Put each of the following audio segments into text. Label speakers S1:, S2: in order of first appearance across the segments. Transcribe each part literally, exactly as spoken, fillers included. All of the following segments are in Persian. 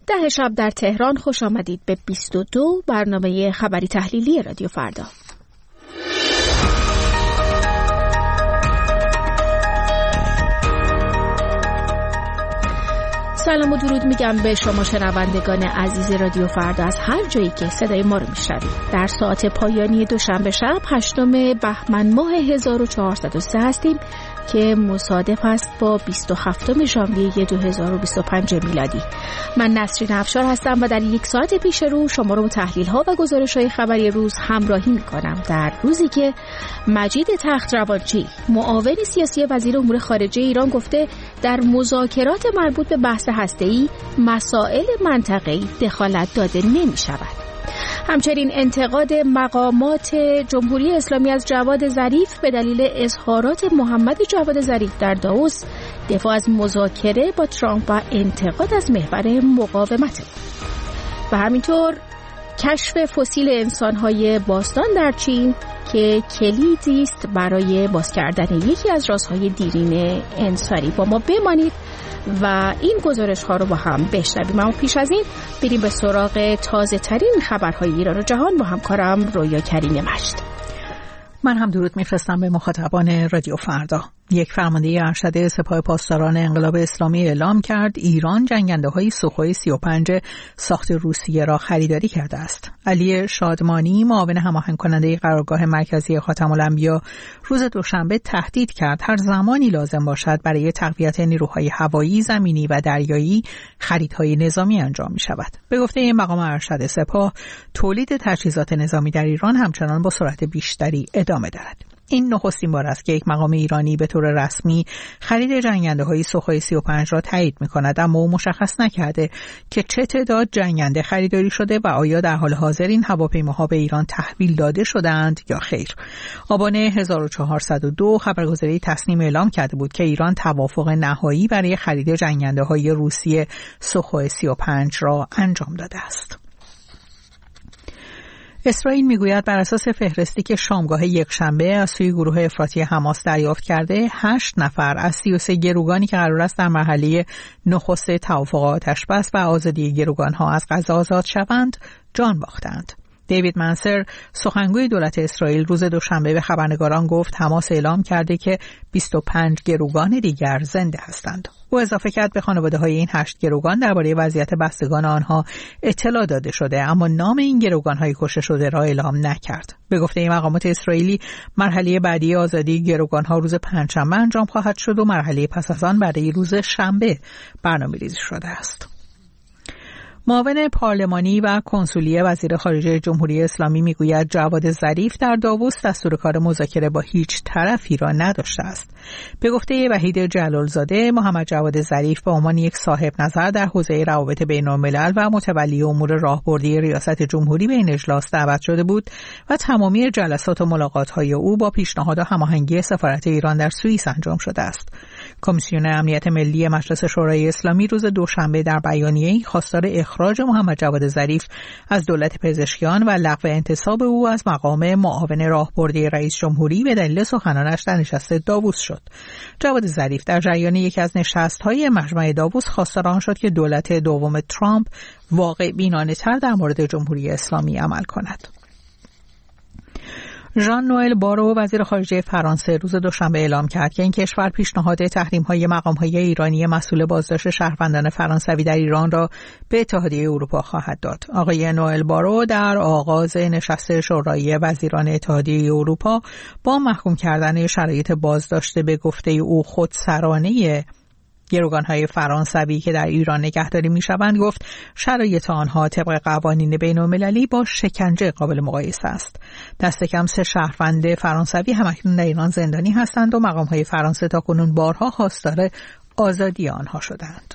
S1: ده شب در تهران. خوش آمدید به بیست و دو برنامه خبری تحلیلی رادیو فردا. سلام و درود میگم به شما شنوندگان عزیز رادیو فردا از هر جایی که صدای ما رو میشنوید. در ساعت پایانی دوشنبه شب هشتم بهمن ماه هزار و چهارصد و سه هستیم که مصادف است با بیست و هفتم ژانویه دو هزار و بیست و پنج میلادی. من نسرین افشار هستم و در یک ساعت پیش رو شما رو با تحلیل ها و گزارش های خبری روز همراهی میکنم، در روزی که مجید تخت‌روانچی معاون سیاسی وزیر امور خارجه ایران گفته در مذاکرات مربوط به بحث هسته‌ای مسائل منطقه‌ای دخالت داده نمی‌شود. همچنین انتقاد مقامات جمهوری اسلامی از جواد ظریف به دلیل اظهارات محمد جواد ظریف در داووس، دفاع از مذاکره با ترامپ و انتقاد از محور مقاومت و همینطور کشف فسیل انسان‌های باستان در چین که کلیدی است برای باز کردن یکی از رازهای دیرین انسانی. با ما بمانید و این گزارش ها رو با هم بشنویم. اما پیش از این بریم به سراغ تازه ترین خبرهای ایران و جهان با همکارم رویا کریم مجد.
S2: من هم درود میفرستم به مخاطبان رادیو فردا. یک فرمانده ارشد سپاه پاسداران انقلاب اسلامی اعلام کرد ایران جنگنده‌های سوخوی سی و پنج ساخت روسیه را خریداری کرده است. علی شادمانی معاون هماهنگ کننده قرارگاه مرکزی خاتم الانبیا روز دوشنبه تهدید کرد هر زمانی لازم باشد برای تقویت نیروهای هوایی، زمینی و دریایی خریدهای نظامی انجام می‌شود. به گفته این مقام ارشد سپاه، تولید تجهیزات نظامی در ایران همچنان با سرعت بیشتری ادامه دارد. این نخستین بار است که یک مقام ایرانی به طور رسمی خرید جنگنده‌های سوخوی سی و پنج را تایید می‌کند، اما او مشخص نکرده که چه تعداد جنگنده خریداری شده و آیا در حال حاضر این هواپیماها به ایران تحویل داده شده‌اند یا خیر. آبان هزار و چهارصد و دو خبرگزاری تصنیم اعلام کرده بود که ایران توافق نهایی برای خرید جنگنده‌های روسی سوخوی سی و پنج را انجام داده است. اسرائیل میگوید بر اساس فهرستی که شامگاه یکشنبه از سوی گروه افراطی حماس دریافت کرده، هشت نفر از سی و سه گروگانی که قرار است در مرحله نخست توافق آتش‌بس و آزادی گروگانها از غزه آزاد شوند، جان باختند. دیوید منسر سخنگوی دولت اسرائیل روز دوشنبه به خبرنگاران گفت حماس اعلام کرده که بیست و پنج گروگان دیگر زنده هستند. او اضافه کرد به خانواده‌های این هشت گروگان درباره وضعیت بستگان آنها اطلاع داده شده، اما نام این گروگان‌های کشته شده را اعلام نکرد. به گفته این مقامات اسرائیلی، مرحله بعدی آزادی گروگان‌ها روز پنجشنبه انجام خواهد شد و مرحله پس از آن برای روز شنبه برنامه‌ریزی شده است. معاون پارلمانی و کنسولی وزیر خارجه جمهوری اسلامی میگوید جواد ظریف در داووس دستور کار مذاکره با هیچ طرفی را نداشته است. به گفته وحید جلالزاده، محمد جواد ظریف به عنوان یک صاحب نظر در حوزه روابط بین‌الملل و متولی امور راهبردی ریاست جمهوری به این اجلاس دعوت شده بود و تمامی جلسات و ملاقات‌های او با پیشنهاد و هماهنگی سفارت ایران در سوئیس انجام شده است. کمیسیون امنیت ملی مجلس شورای اسلامی روز دوشنبه در بیانیه‌ای خواستار اخراج محمد جواد ظریف از دولت پزشکیان و لغو انتصاب او از مقام معاون راهبردی رئیس جمهوری به دلیل سخنانش در نشست داووس شد. جواد ظریف در جریان یکی از نشست‌های مجمع داووس خواستار آن شد که دولت دوم ترامپ واقع بینانه‌تر در مورد جمهوری اسلامی عمل کند. ژان نوئل بارو وزیر خارجه فرانسه روز دوشنبه اعلام کرد که این کشور پیشنهاد تحریم‌های مقام‌های ایرانی مسئول بازداشت شهروندان فرانسوی در ایران را به اتحادیه اروپا خواهد داد. آقای نوئل بارو در آغاز نشست شورای وزیران اتحادیه اروپا با محکوم کردن شرایط بازداشت به گفته او خودسرانه گروگان‌های فرانسوی که در ایران نگهداری می‌شوند گفت شرایط آنها طبق قوانین بین‌المللی با شکنجه قابل مقایسه است. دست کم سه شهروند فرانسوی همکنون در ایران زندانی هستند و مقام‌های فرانسه تاکنون بارها خواستار آزادی آنها شدند.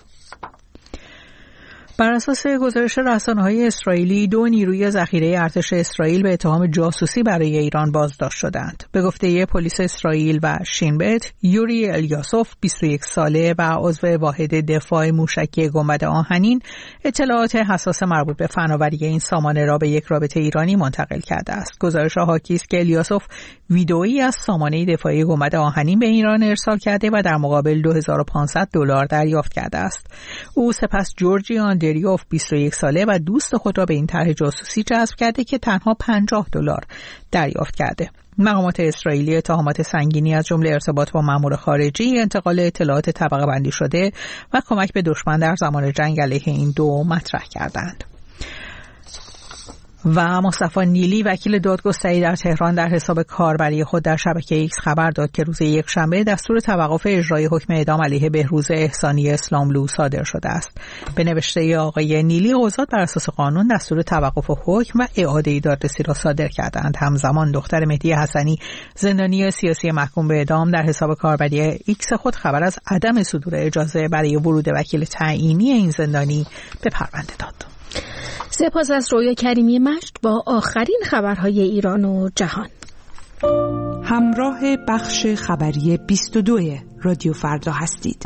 S2: بر اساس گزارش رسانه‌های اسرائیلی، دو نیروی ذخیره ارتش اسرائیل به اتهام جاسوسی برای ایران بازداشت شدند. به گفته پلیس اسرائیل و شین بت، یوری الیاسوف بیست و یک ساله و عضو واحد دفاع موشکی گنبد آهنین اطلاعات حساس مربوط به فناوری این سامانه را به یک رابطه ایرانی منتقل کرده است. گزارش حاکی است که الیاسوف ویدئویی از سامانه دفاعی گنبد آهنین به ایران ارسال کرده و در مقابل دو هزار و پانصد دلار دریافت کرده است. او سپس جورجیان مندریوف بیست و یک ساله و دوست خود را به این طرح جاسوسی جذب کرده که تنها پنجاه دلار دریافت کرده. مقامات اسرائیلی اتهامات سنگینی از جمله ارتباط با مأمور خارجی، انتقال اطلاعات طبقه بندی شده و کمک به دشمن در زمان جنگ علیه این دو مطرح کردند. و مصطفی نیلی وکیل دادگستری در تهران در حساب کاربری خود در شبکه ایکس خبر داد که روز یکشنبه دستور توقف اجرای حکم اعدام علیه بهروز احسانی اسلاملو صادر شده است. به نوشته آقای نیلی، قضات بر اساس قانون دستور توقف حکم و اعاده دادرسی را صادر کردند. همزمان دختر مهدی حسنی، زندانی سیاسی محکوم به اعدام، در حساب کاربری ایکس خود خبر از عدم صدور اجازه برای ورود وکیل تعیینی این زندانی به پرونده داد.
S1: سپاس از رویا کریمی مجد با آخرین خبرهای ایران و جهان.
S3: همراه بخش خبری بیست و دو رادیو فردا هستید.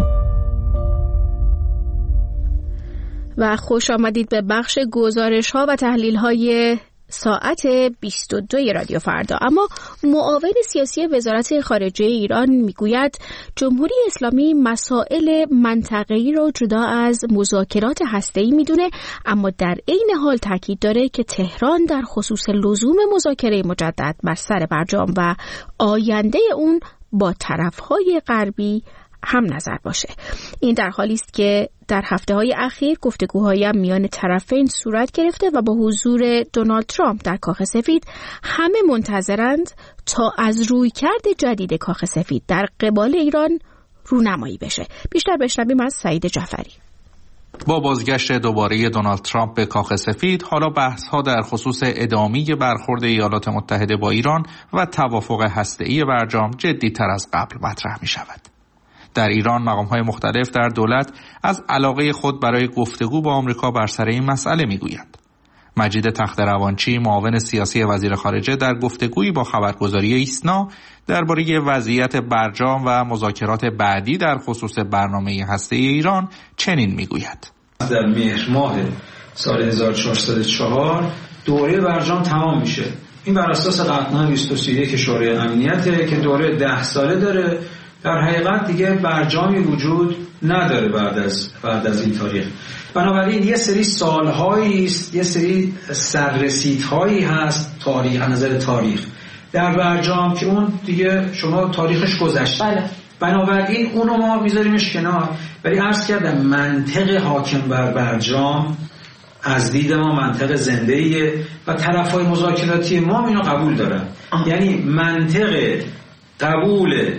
S1: و خوش آمدید به بخش گزارش ها و تحلیل های ساعت بیست و دو رادیو فردا. اما معاون سیاسی وزارت خارجه ایران میگوید جمهوری اسلامی مسائل منطقه‌ای را جدا از مذاکرات هسته‌ای میدونه، اما در عین حال تاکید داره که تهران در خصوص لزوم مذاکره مجدد بر سر برجام و آینده اون با طرف‌های غربی هم نظر باشه. این در حالی است که در هفته‌های اخیر گفتگوهای میان طرفین صورت گرفته و با حضور دونالد ترامپ در کاخ سفید همه منتظرند تا از رویکرد جدید کاخ سفید در قبال ایران رونمایی بشه. بیشتر بشنویم از سعید جعفری.
S4: با بازگشت دوباره دونالد ترامپ به کاخ سفید، حالا بحث‌ها در خصوص ادامه برخورد ایالات متحده با ایران و توافق هسته‌ای برجام جدی‌تر از قبل مطرح می‌شود. در ایران مقام‌های مختلف در دولت از علاقه خود برای گفتگو با آمریکا بر سر این مسئله می‌گویند. مجید تخت‌روانچی، معاون سیاسی وزیر خارجه، در گفتگویی با خبرگزاری ایسنا درباره وضعیت برجام و مذاکرات بعدی در خصوص برنامه هسته‌ای ایران چنین می‌گوید:
S5: در مهر ماه سال هزار و چهارصد و چهار دوره برجام تمام میشه. این بر اساس قطعنامه بیست و یک شورای امنیته که دوره ده ساله داره. در حقیقت دیگه برجامی وجود نداره بعد از بعد از این تاریخ. بنابراین یه سری سالهایی است، یه سری سررسیدهایی هست تاریخ، از نظر تاریخ در برجام که اون دیگه شما تاریخش گذشته. بله. بنابراین اونو ما میذاریمش کنار، ولی عرض کردم منطق حاکم بر برجام از دید ما منطق زنده‌ایه و طرفای مذاکراتی ما اینو قبول دارن. آه. یعنی منطق قبول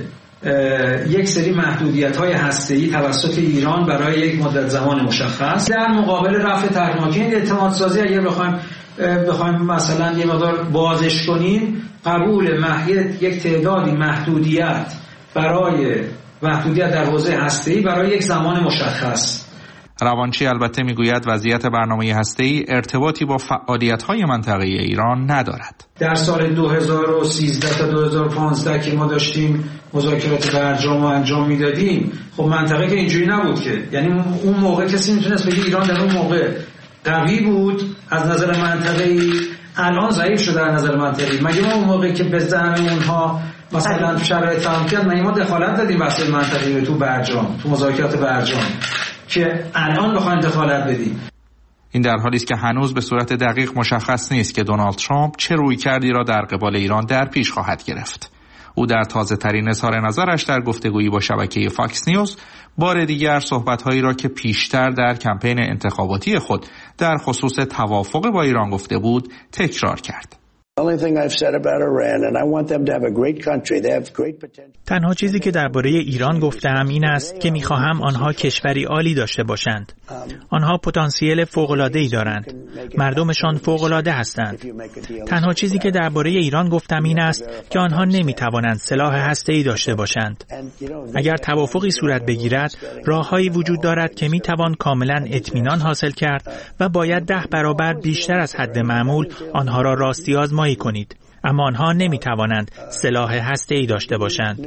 S5: یک سری محدودیت‌های هسته‌ای توسط ایران برای یک مدت زمان مشخص در مقابل رفع تحریم‌های اعتماد سازی. اگر بخوایم بخوایم مثلا یه مقدار بازش کنیم، قبول محیط یک تعدادی محدودیت برای محدودیت در حوزه هسته‌ای برای یک زمان مشخص.
S4: روانچی البته میگوید وضعیت برنامه هسته‌ای ارتباطی با فعالیت‌های منطقه‌ای ایران ندارد.
S5: در سال دو هزار و سیزده تا دو هزار و پانزده که ما داشتیم مذاکرات برجام رو انجام میدادیم، خب منطقه که اینجوری نبود که، یعنی اون موقع کسی میتونست بگه ایران در اون موقع قوی بود از نظر منطقه‌ای، الان ضعیف شده از نظر منطقه‌ای. مگه ما اون موقع که به زعم اونها مثلا شرایط فهم کرد، مگه ما دخالت دادیم واسه منطقه‌ای تو برجام، تو مذاکرات برجام که الان بخوایم دخالت بدیم؟
S4: این در حالی است که هنوز به صورت دقیق مشخص نیست که دونالد ترامپ چه رویکردی را در قبال ایران در پیش خواهد گرفت. او در تازه ترین اظهار نظرش در گفتگویی با شبکه فاکس نیوز بار دیگر صحبت‌هایی را که پیشتر در کمپین انتخاباتی خود در خصوص توافق با ایران گفته بود تکرار کرد.
S6: تنها چیزی که درباره ایران گفتم این است که می‌خواهم آنها کشوری عالی داشته باشند. آنها پتانسیل فوق‌العاده‌ای دارند. مردمشان فوق‌العاده هستند. تنها چیزی که درباره ایران گفتم این است که آنها نمی‌توانند سلاح هسته‌ای داشته باشند. اگر توافقی صورت بگیرد، راه‌هایی وجود دارد که می‌توان کاملاً اطمینان حاصل کرد و باید ده برابر بیشتر از حد معمول آنها را راستی آزمایی کنید. اما آنها نمی‌توانند سلاح هسته‌ای داشته باشند.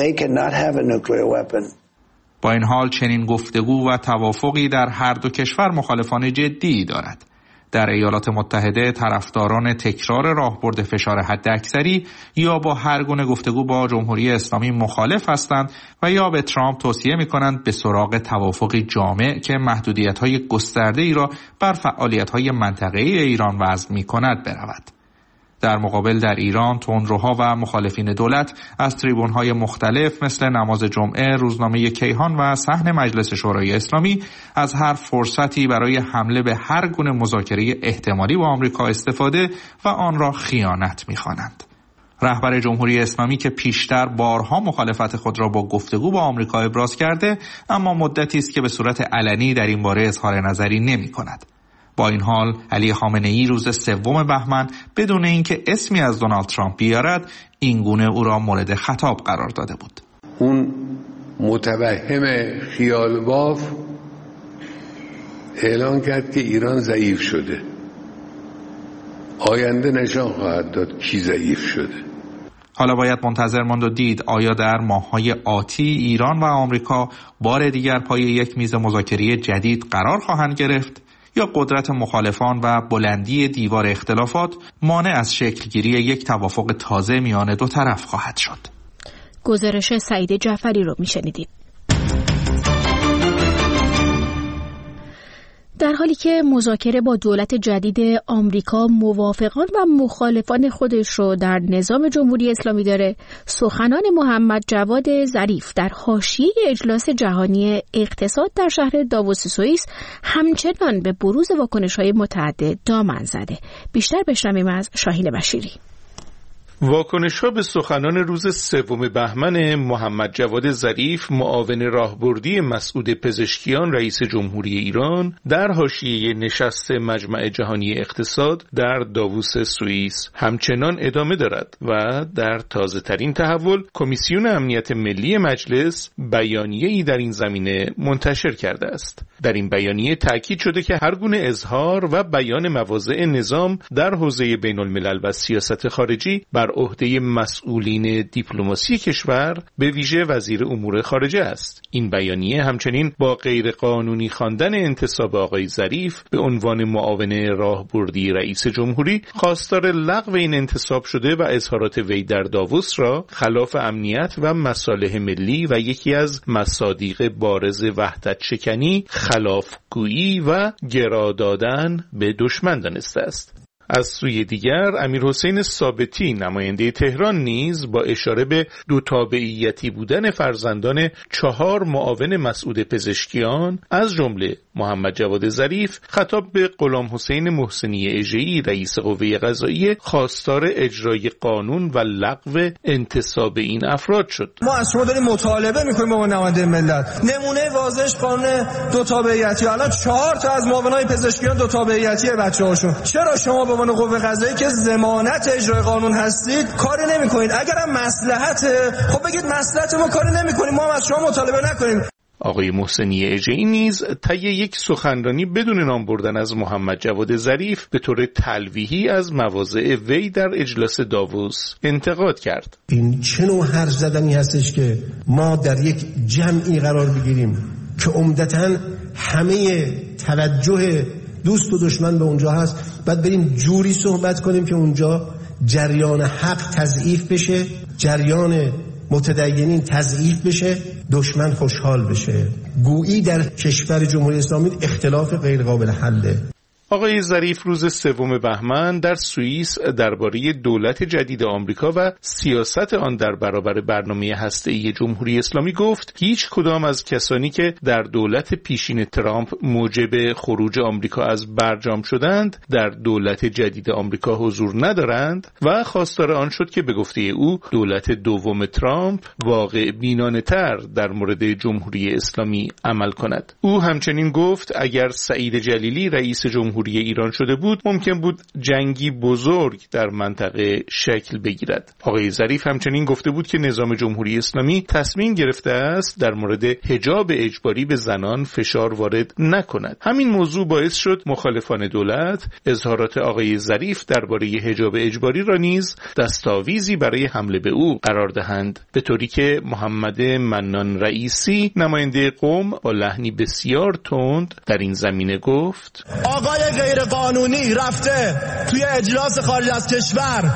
S4: با این حال چنین گفتگو و توافقی در هر دو کشور مخالفان جدی دارد. در ایالات متحده طرفداران تکرار راهبرد فشار حداکثری یا با هر گونه گفتگو با جمهوری اسلامی مخالف هستند و یا به ترامپ توصیه می‌کنند به سراغ توافقی جامع که محدودیت‌های گسترده‌ای را بر فعالیت‌های منطقه‌ای ایران وضع می‌کند برود. در مقابل در ایران تندروها و مخالفین دولت از تریبون‌های مختلف مثل نماز جمعه، روزنامه کیهان و صحن مجلس شورای اسلامی از هر فرصتی برای حمله به هر گونه مذاکره احتمالی با آمریکا استفاده و آن را خیانت می‌خوانند. رهبر جمهوری اسلامی که پیشتر بارها مخالفت خود را با گفتگو با آمریکا ابراز کرده، اما مدتی است که به صورت علنی در این باره اظهار نظری نمی‌کند. با این حال علی خامنه‌ای روز سوم بهمن بدون اینکه اسمی از دونالد ترامپ بیارد این گونه او را مورد خطاب قرار داده بود.
S7: اون متوهم خیال باف اعلان کرد که ایران ضعیف شده. آینده نشان خواهد داد کی ضعیف شده.
S4: حالا باید منتظر ماند و دید آیا در ماه‌های آتی ایران و آمریکا بار دیگر پای یک میز مذاکره جدید قرار خواهند گرفت یا قدرت مخالفان و بلندی دیوار اختلافات مانع از شکلگیری یک توافق تازه میان دو طرف خواهد شد.
S1: گزارش سعید جعفری رو میشنیدید. در حالی که مذاکره با دولت جدید آمریکا موافقان و مخالفان خودش رو در نظام جمهوری اسلامی داره، سخنان محمد جواد ظریف در حاشیه اجلاس جهانی اقتصاد در شهر داووس سوئیس همچنان به بروز واکنش‌های متعدد دامن زده. بیشتر بشنویم از شاهین بشیری.
S8: واکنش‌ها به سخنان روز سوم بهمن محمد جواد ظریف، معاون راهبردی مسعود پزشکیان رئیس جمهوری ایران در حاشیه نشست مجمع جهانی اقتصاد در داووس سوئیس همچنان ادامه دارد و در تازه‌ترین تحول کمیسیون امنیت ملی مجلس بیانیه‌ای در این زمینه منتشر کرده است. در این بیانیه تاکید شده که هر گونه اظهار و بیان مواضع نظام در حوزه بین‌الملل و سیاست خارجی بر عهده مسئولین دیپلماسی کشور به ویژه وزیر امور خارجه است. این بیانیه همچنین با غیر قانونی خواندن انتصاب آقای ظریف به عنوان معاون راهبردی رئیس جمهوری خواستار لغو این انتصاب شده و اظهارات وی در داووس را خلاف امنیت و مصالح ملی و یکی از مصادیق بارز وحدت شکنی، خلافگویی و گرا دادن به دشمن دانسته است. از سوی دیگر امیرحسین ثابتی نماینده تهران نیز با اشاره به دو تابعیتی بودن فرزندان چهار معاون مسعود پزشکیان از جمله محمد جواد ظریف خطاب به غلام حسین محسنی اژه‌ای رئیس قوه قضاییه خواستار اجرای قانون و لغو انتصاب این افراد شد.
S9: ما از شما داریم مطالبه می‌کنیم با نماینده ملت. نمونه واضحش قانون دو تابعیتی. الان چهار تا از معاونای پزشکیان دو تابعیتی بچه‌هاشون. چرا شما به عنوان قوه قضاییه که ضمانت اجرای قانون هستید کاری نمی‌کنید؟ اگرم مصلحته خب بگید مصلحت ما کاری نمی‌کنیم، ما هم از شما مطالبه نکنیم.
S8: آقای محسنی اژه‌ای نیز طی یک سخنرانی بدون نام بردن از محمد جواد ظریف به طور تلویحی از مواضع وی در اجلاس داووس انتقاد کرد.
S10: این چه نوع حرف زدنی هستش که ما در یک جمعی قرار بگیریم که عمدتاً همه توجه دوست و دشمن به اونجا هست، بعد بریم جوری صحبت کنیم که اونجا جریان حق تضعیف بشه، جریان متدینین تضعیف بشه، دشمن خوشحال بشه. گویی در کشور جمهوری اسلامی اختلاف غیر قابل حله.
S8: آقای ظریف روز سوم بهمن در سوئیس درباره دولت جدید آمریکا و سیاست آن در برابر برنامه هسته‌ای جمهوری اسلامی گفت هیچ کدام از کسانی که در دولت پیشین ترامپ موجب خروج آمریکا از برجام شدند در دولت جدید آمریکا حضور ندارند و خواستار آن شد که به گفته او دولت دوم ترامپ واقع بینانه‌تر در مورد جمهوری اسلامی عمل کند. او همچنین گفت اگر سعید جلیلی رئیس جمهوری ایران شده بود ممکن بود جنگی بزرگ در منطقه شکل بگیرد. آقای ظریف همچنین گفته بود که نظام جمهوری اسلامی تصمیم گرفته است در مورد حجاب اجباری به زنان فشار وارد نکند. همین موضوع باعث شد مخالفان دولت اظهارات آقای ظریف درباره حجاب اجباری را نیز دستاویزی برای حمله به او قرار دهند، به طوری که محمد منان رئیسی نماینده قم با لحنی بسیار تند در این زمینه گفت:
S9: آقای های غیر قانونی رفته توی اجلاس خارج از کشور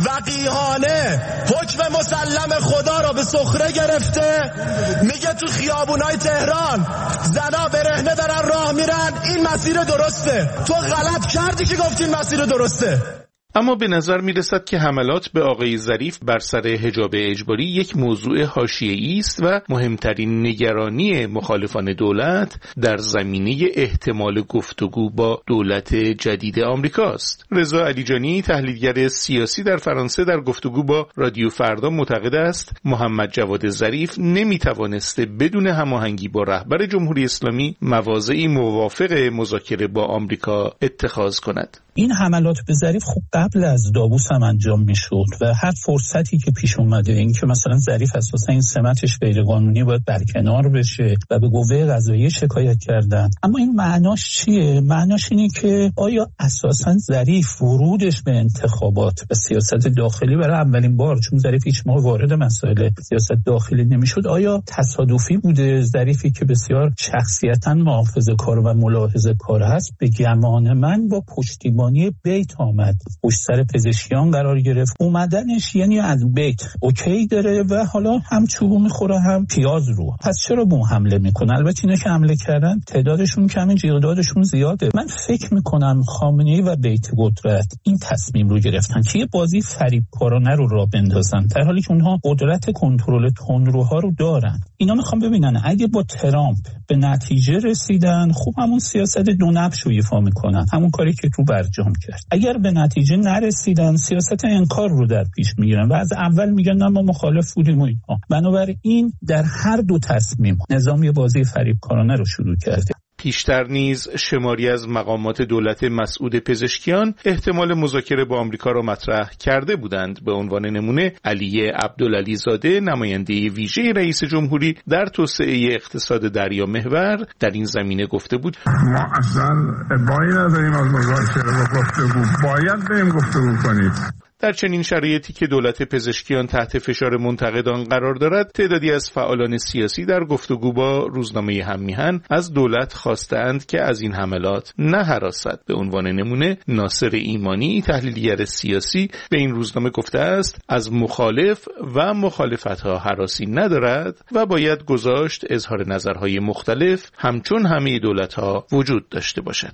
S9: وقیحانه حکم مسلم خدا را به سخره گرفته، میگه تو خیابونای تهران زنا برهنه دارن راه میرن، این مسیر درسته. تو غلط کردی که گفتی این مسیر درسته.
S8: اما به نظر می رسد که حملات به آقای ظریف بر سر حجاب اجباری یک موضوع حاشیه‌ای است و مهمترین نگرانی مخالفان دولت در زمینه احتمال گفتگو با دولت جدید آمریکاست. رضا علیجانی، تحلیلگر سیاسی در فرانسه، در گفتگو با رادیو فردا معتقد است محمد جواد ظریف نمی توانسته بدون هماهنگی با رهبر جمهوری اسلامی مواضعی موافق مذاکره با آمریکا اتخاذ کند.
S11: این حملات به ظریف خوب قبل از داووس هم انجام میشد و هر فرصتی که پیش اومده، این که مثلا ظریف اساسا این سمتش غیر قانونی باید برکنار بشه و به قوه قضاییه شکایت کردن. اما این معناش چیه؟ معناش اینه که آیا اساسا ظریف ورودش به انتخابات و سیاست داخلی برای اولین بار، چون ظریف هیچ موقع وارد مسائل سیاست داخلی نمیشد، آیا تصادفی بوده؟ ظریفی که بسیار شخصیتا محافظه‌کار و ملاحظه‌کار هست، به گمان من با پشتیبانی بیت آمد، پشت سر پزشکیان قرار گرفت. اومدنش یعنی از بیت اوکی داره و حالا هم چوبو میخوره هم پیاز رو. پس چرا بو حمله میکنه؟ البته اینا که حمله کردن تعدادشون کمه، جیغدادشون زیاده. من فکر میکنم خامنه‌ای و بیت قدرت این تصمیم رو گرفتن که یه بازی فریبکارانه رو راه بندازن، در حالی که اونها قدرت کنترل تندروها رو دارن. اینا میخوان ببینن اگه با ترامپ به نتیجه رسیدن، خوب همون سیاست دو نبش رو ایفا میکنن، همون کاری که تو برجام کرد. اگر به نتیجه نرسیدن، سیاست انکار رو در پیش میگیرن و از اول میگن نه ما مخالف بودیم و اینها. بنابراین در هر دو تصمیم نظام یه بازی فریبکارانه رو شروع کرده.
S8: پیشتر نیز شماری از مقامات دولت مسعود پزشکیان احتمال مذاکره با آمریکا را مطرح کرده بودند. به عنوان نمونه علی عبدالعلی زاده، نماینده ویژه رئیس جمهوری در توسعه اقتصاد دریامحور، در این زمینه گفته بود:
S12: ما اصلا ابایی نداریم از مذاکره و گفتگو، باید بریم گفتگو کنید.
S8: در چنین شرایطی که دولت پزشکیان تحت فشار منتقدان قرار دارد، تعدادی از فعالان سیاسی در گفتگو با روزنامه هم میهن از دولت خواستند که از این حملات نهراسد. به عنوان نمونه ناصر ایمانی، تحلیلگر سیاسی، به این روزنامه گفته است از مخالف و مخالفت‌ها هراسی ندارد و باید گذاشت اظهار نظرهای مختلف همچون همه دولت‌ها وجود داشته باشد.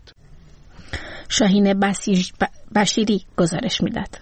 S1: شاهین بشیری گزارش میداد.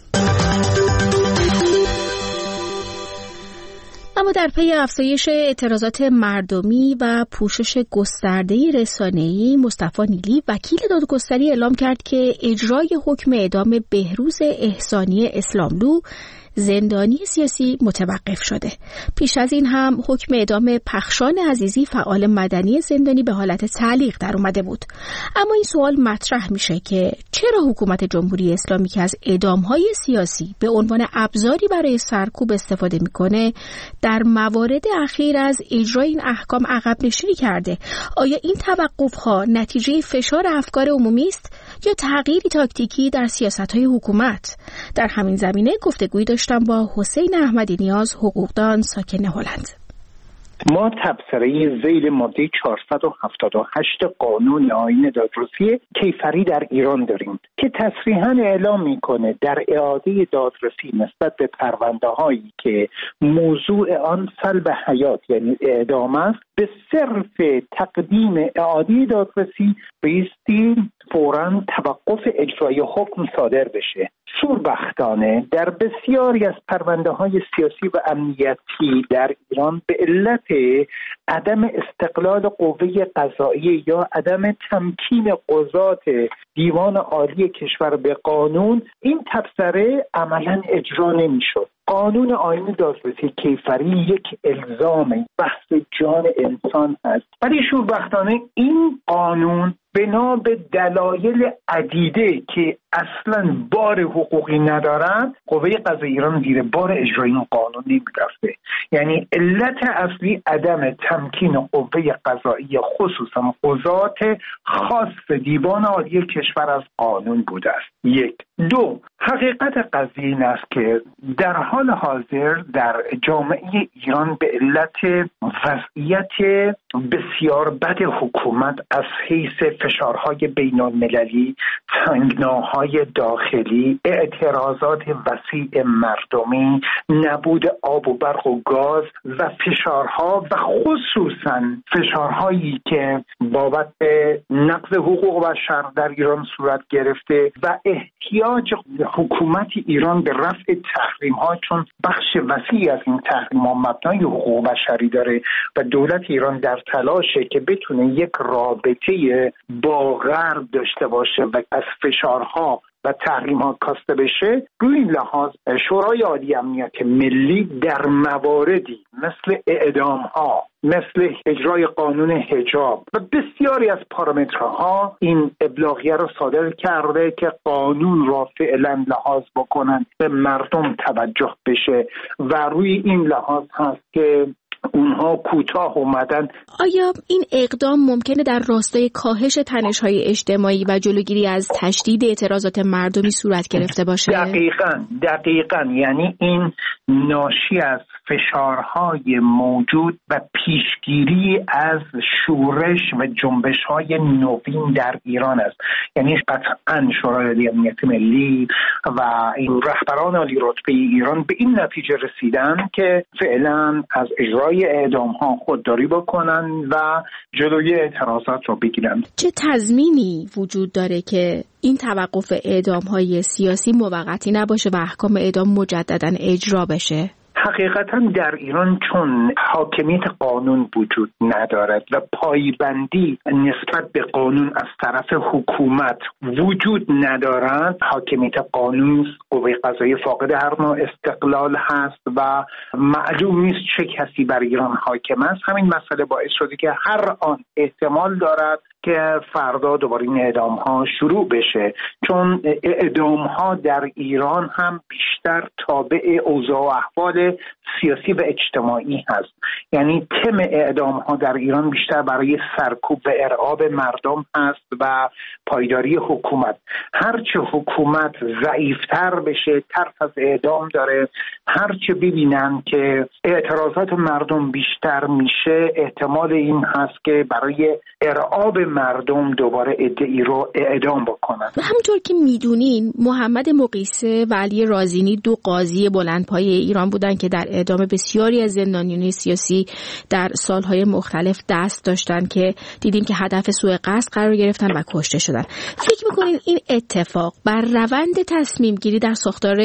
S1: اما در پی افزایش اعتراضات مردمی و پوشش گسترده رسانه‌ای، مصطفی نیلی وکیل دادگستری اعلام کرد که اجرای حکم اعدام بهروز احسانی اسلاملو زندانی سیاسی متوقف شده. پیش از این هم حکم اعدام پخشان عزیزی فعال مدنی زندانی به حالت تعلیق در اومده بود. اما این سوال مطرح میشه که چرا حکومت جمهوری اسلامی که از اعدام‌های سیاسی به عنوان ابزاری برای سرکوب استفاده میکنه، در موارد اخیر از اجرای این احکام عقب نشینی کرده؟ آیا این توقف‌ها نتیجه فشار افکار عمومی است یا تغییری تاکتیکی در سیاست‌های حکومت؟ در همین زمینه گفتگویی داشتم با حسین احمدی نیاز، حقوقدان ساکن هلند.
S13: ما تبصره ذیل ماده چهارصد و هفتاد و هشت قانون آیین دادرسی کیفری در ایران داریم که تصریحاً اعلام میکنه در اعاده دادرسی نسبت به پرونده هایی که موضوع آن سلب حیات یعنی اعدام است، به صرف تقدیم اعاده دادرسی بایستی فوراً توقف اجرای حکم صادر بشه. شوربختانه در بسیاری از پرونده های سیاسی و امنیتی در ایران به علت عدم استقلال قوه قضاییه یا عدم تمکین قضات دیوان عالی کشور به قانون، این تبصره عملاً اجرا نمی‌شد. قانون آیین دادرسی کیفری یک الزام بحث جان انسان هست، ولی شوربختانه این قانون بنا به دلایل عدیده که اصلا بار حقوقی ندارند، قوه قضاییه ایران زیر بار اجرای این قانون نمی‌رفته. یعنی علت اصلی عدم تمکین قوه قضاییه خصوصا قضات خاص دیوان عالی کشور از قانون بوده است. یک. دو، حقیقت قضیه این است که در حال حاضر در جامعه ایران به علت وضعیت بسیار بد حکومت از حیث فشارهای بین المللی، تنگناهای داخلی، اعتراضات وسیع مردمی، نبود آب و برق و گاز و فشارها و خصوصا فشارهایی که بابت نقض حقوق بشر در ایران صورت گرفته و احتیاج حکومت ایران به رفع تحریم ها، چون بخش وسیعی از این تحریم ها مبنای حقوق بشری داره و دولت ایران در تلاشه که بتونه یک رابطه با غرب داشته باشه و از فشارها و تحریم ها کاسته بشه. روی این لحاظ شورای عالی امنیت ملی در مواردی مثل اعدام ها، مثل اجرای قانون حجاب و بسیاری از پارامترها این ابلاغیه رو صادر کرده که قانون را فعلا لحاظ بکنن، به مردم توجه بشه و روی این لحاظ هست که اونها کوتاه اومدن.
S1: آیا این اقدام ممکنه در راستای کاهش تنش‌های اجتماعی و جلوگیری از تشدید اعتراضات مردمی صورت گرفته باشه؟
S13: دقیقاً دقیقاً یعنی این ناشی از فشارهای موجود و پیشگیری از شورش و جنبش‌های نوین در ایران است. یعنی قطعاً شورای عالی امنیت ملی و این رهبران عالی رتبه ایران به این نتیجه رسیدن که فعلاً از اجرای اعدام ها خودداری بکنن و جلوی اعتراضات رو بگیرن.
S1: چه تضمینی وجود داره که این توقف اعدام های سیاسی موقتی نباشه و احکام اعدام مجددا اجرا بشه؟
S13: حقیقتا در ایران چون حاکمیت قانون وجود ندارد و پایبندی نسبت به قانون از طرف حکومت وجود ندارد، حاکمیت قانون قوه قضاییه فاقد هر نوع استقلال هست و معلوم نیست چه کسی بر ایران حاکم است. همین مسئله باعث شده که هر آن احتمال دارد که فردا دوباره این اعدام ها شروع بشه، چون اعدام ها در ایران هم بیشتر تابع اوضاع و احوال سیاسی و اجتماعی هست. یعنی تم اعدام ها در ایران بیشتر برای سرکوب و ارعاب مردم هست و پایداری حکومت. هرچه حکومت ضعیفتر بشه، ترس از اعدام داره، هرچه ببینن که اعتراضات مردم بیشتر میشه، احتمال این هست که برای ارعاب مردم دوباره ادعی رو اعدام بکنن.
S1: و همونطور که میدونین محمد مقیسه و علی رازینی دو قاضی بلندپایه ایران بودن که در اعدام بسیاری از زندانیان سیاسی در سالهای مختلف دست داشتن که دیدیم که هدف سوء قصد قرار گرفتن و کشته شدن. فکر میکنین این اتفاق بر روند تصمیم گیری در ساختار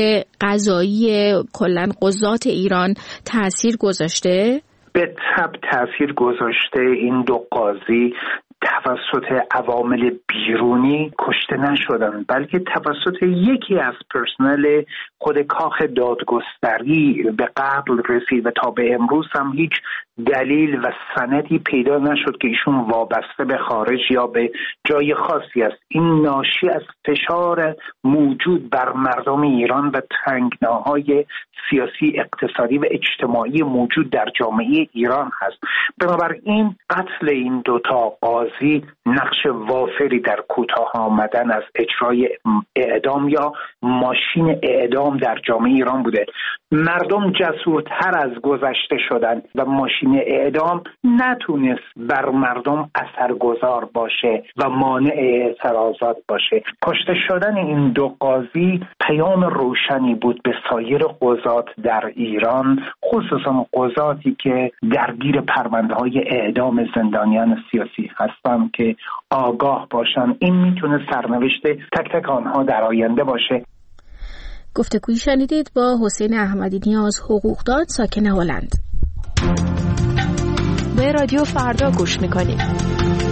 S1: قضایی کلن قضات ایران تأثیر گذاشته؟
S13: به طب تأثیر گذاشته. این دو قاضی توسط عوامل بیرونی کشته نشدن، بلکه توسط یکی از پرسنل خود کاخ دادگستری به قتل رسید و تا به امروز هم هیچ دلیل و سندی پیدا نشد که ایشون وابسته به خارج یا به جای خاصی است. این ناشی از فشار موجود بر مردم ایران و تنگناهای سیاسی، اقتصادی و اجتماعی موجود در جامعه ایران هست. بنابراین قتل این دوتا قاضی نقش وافری در کوتاه آمدن از اجرای اعدام یا ماشین اعدام در جامعه ایران بوده. مردم جسورتر از گذشته شدند و ماشین اعدام نتونست بر مردم اثرگذار باشه و مانع اعتراضات باشه. کشته شدن این دو قاضی پیام روشنی بود به سایر قضات در ایران، خصوصا قضاتی که درگیر پرونده‌های اعدام زندانیان سیاسی هستند که آگاه باشن. این میتونه سرنوشت تک تک آنها در آینده باشه.
S1: گفتگویی شنیدید با حسین احمدی نیاز، حقوقدان ساکن هلند.
S3: به رادیو فردا گوش میکنید.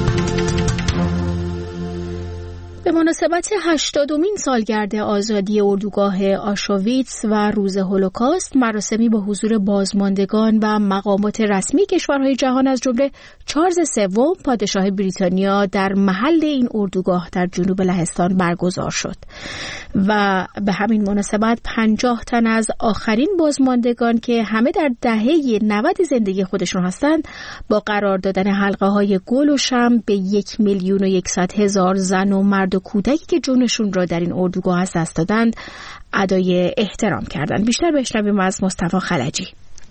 S1: به مناسبت هشتادمین سالگرد آزادی اردوگاه آشویتس و روز هولوکاست، مراسمی با حضور بازماندگان و مقامات رسمی کشورهای جهان از جمله چارلز سوم پادشاه بریتانیا در محل این اردوگاه در جنوب لهستان برگزار شد و به همین مناسبت پنجاه تن از آخرین بازماندگان که همه در دهه نود زندگی خودشون هستند با قرار دادن حلقه های گل و شمع به یک میلیون و یکصد هزار زن و مرد و کودکی که جونشون را در این اردوگاه از دست دادند ادای احترام کردند. بیشتر بشنویم از مصطفی خلجی.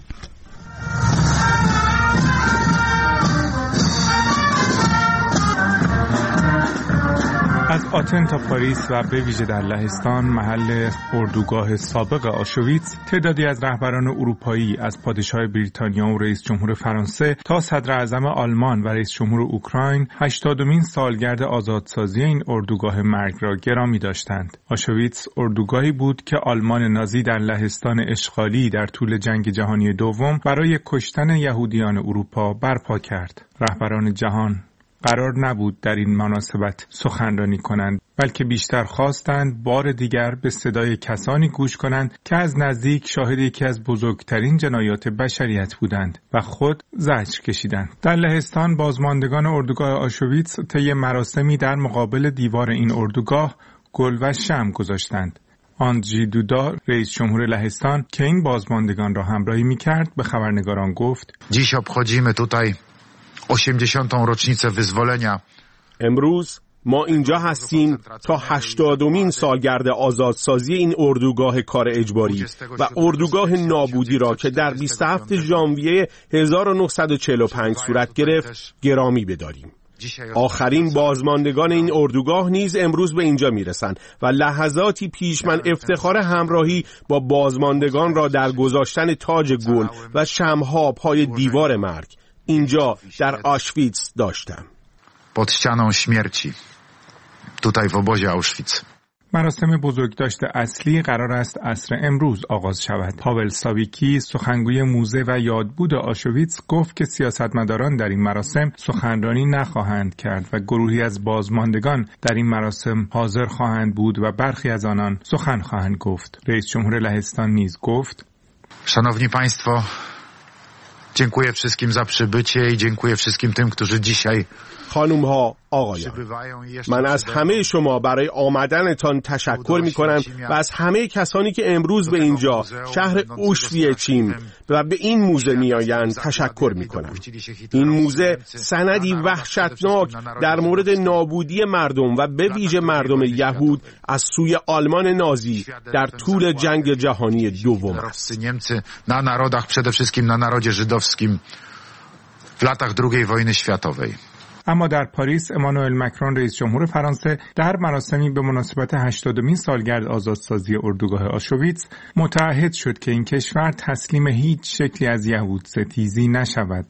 S14: از آتن تا پاریس و به ویژه در لهستان محل اردوگاه سابق آشویتس تعدادی از رهبران اروپایی از پادشاه بریتانیا و رئیس جمهور فرانسه تا صدر اعظم آلمان و رئیس جمهور اوکراین هشتادمین سالگرد آزادسازی این اردوگاه مرگ را گرامی داشتند. آشویتس اردوگاهی بود که آلمان نازی در لهستان اشغالی در طول جنگ جهانی دوم برای کشتن یهودیان اروپا برپا کرد. رهبران جهان قرار نبود در این مناسبت سخنرانی کنند، بلکه بیشتر خواستند بار دیگر به صدای کسانی گوش کنند که از نزدیک شاهد یکی از بزرگترین جنایات بشریت بودند و خود زجر کشیدند. در لهستان بازماندگان اردوگاه آشویتس طی مراسمی در مقابل دیوار این اردوگاه گل و شمع گذاشتند. آندژی دودا رئیس جمهور لهستان که این بازماندگان را همراهی می‌کرد به خبرنگاران گفت:
S15: Dziś obchodzimy tutaj osiemdziesiątą rocznicę wyzwolenia.
S16: امروز ما اینجا هستیم تا هشتادمین سالگرد آزادسازی این اردوگاه کار اجباری و اردوگاه نابودی را که در بیست و هفتم ژانویه هزار و نهصد و چهل و پنج صورت گرفت گرامی بداریم. آخرین بازماندگان این اردوگاه نیز امروز به اینجا میرسند و لحظاتی پیش من افتخار همراهی با بازماندگان را در گذاشتن تاج گل و شمع‌ها پای دیوار مرگ اینجا در آشویتس داشتم.
S15: pod ścianą śmierci tutaj w obozie Auschwitz.
S14: مراسم بزرگداشت اصلی قرار است عصر امروز آغاز شود. پاول ساویکی سخنگوی موزه و یادبود آشویتس گفت که سیاستمداران در این مراسم سخنرانی نخواهند کرد و گروهی از بازماندگان در این مراسم حاضر خواهند بود و برخی از آنان سخن خواهند گفت. رئیس جمهور لهستان نیز گفت:
S15: Szanowni Państwo, dziękuję wszystkim za przybycie i dziękuję wszystkim tym, którzy dzisiaj
S16: خانوم ها، آقایان، من از همه شما برای آمدنتان تشکر می کنم و از همه کسانی که امروز به اینجا شهر اوشویچیم و به این موزه می آیند تشکر می کنم. این موزه سندی وحشتناک در مورد نابودی مردم و به ویژه مردم یهود از سوی آلمان نازی در طول جنگ جهانی دوم است.
S15: na narodach, przede wszystkim na narodzie żydowskim w latach drugiej wojny światowej.
S14: اما در پاریس امانوئل مکرون رئیس جمهور فرانسه در مراسمی به مناسبت هشتادمین سالگرد آزادسازی اردوگاه آشویتس متعهد شد که این کشور تسلیم هیچ شکلی از یهود ستیزی نشود.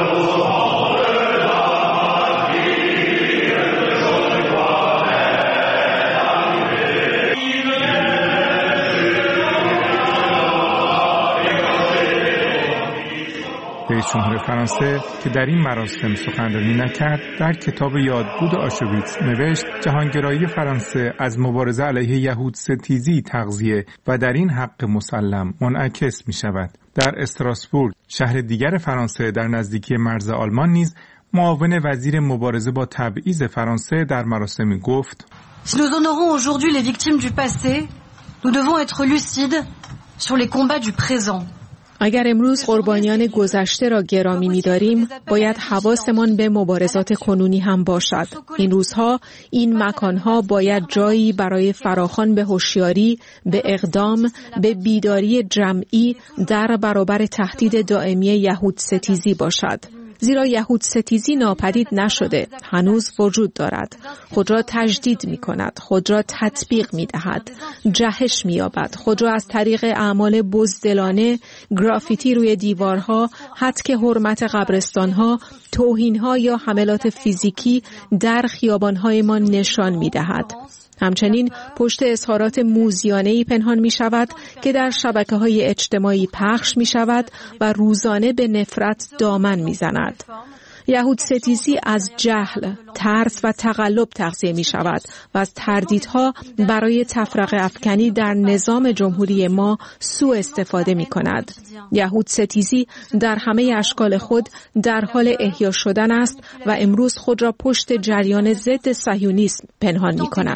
S14: رئیس جمهور فرانسه که در این مراسم سخنرانی نکرد در کتاب یادبود آشویتس نوشت: جهانگرایی فرانسه از مبارزه علیه یهود ستیزی تغذیه و در این حق مسلم منعکس می شود. در استراسبورگ شهر دیگر فرانسه در نزدیکی مرز آلمان نیز معاون وزیر مبارزه با تبعیض فرانسه در مراسم گفت:
S17: Si nous honorons aujourd'hui les victimes du passé, nous devons être lucides sur les combats du présent.
S1: اگر امروز قربانیان گذشته را گرامی می‌داریم، باید حواسمان به مبارزات کنونی هم باشد. این روزها، این مکانها باید جایی برای فراخوان به هوشیاری، به اقدام، به بیداری جمعی در برابر تهدید دائمی یهود ستیزی باشد. زیرا یهود ستیزی ناپدید نشده، هنوز وجود دارد. خود را تجدید می کند، خود را تطبیق می دهد، جهش می یابد، خود را از طریق اعمال بزدلانه، گرافیتی روی دیوارها، هتک حرمت قبرستانها، توهینها یا حملات فیزیکی در خیابانهای ما نشان می دهد. همچنین پشت اظهارات موذیانه‌ای پنهان می شود که در شبکه‌های اجتماعی پخش می شود و روزانه به نفرت دامن می زند. یهود ستیزی از جهل، ترس و تقلب تغذیه می شود و از تردیدها برای تفرقه افکنی در نظام جمهوری ما سوء استفاده می کند. یهود ستیزی در همه اشکال خود در حال احیا شدن است و امروز خود را پشت جریان ضد صهیونیسم پنهان می کند.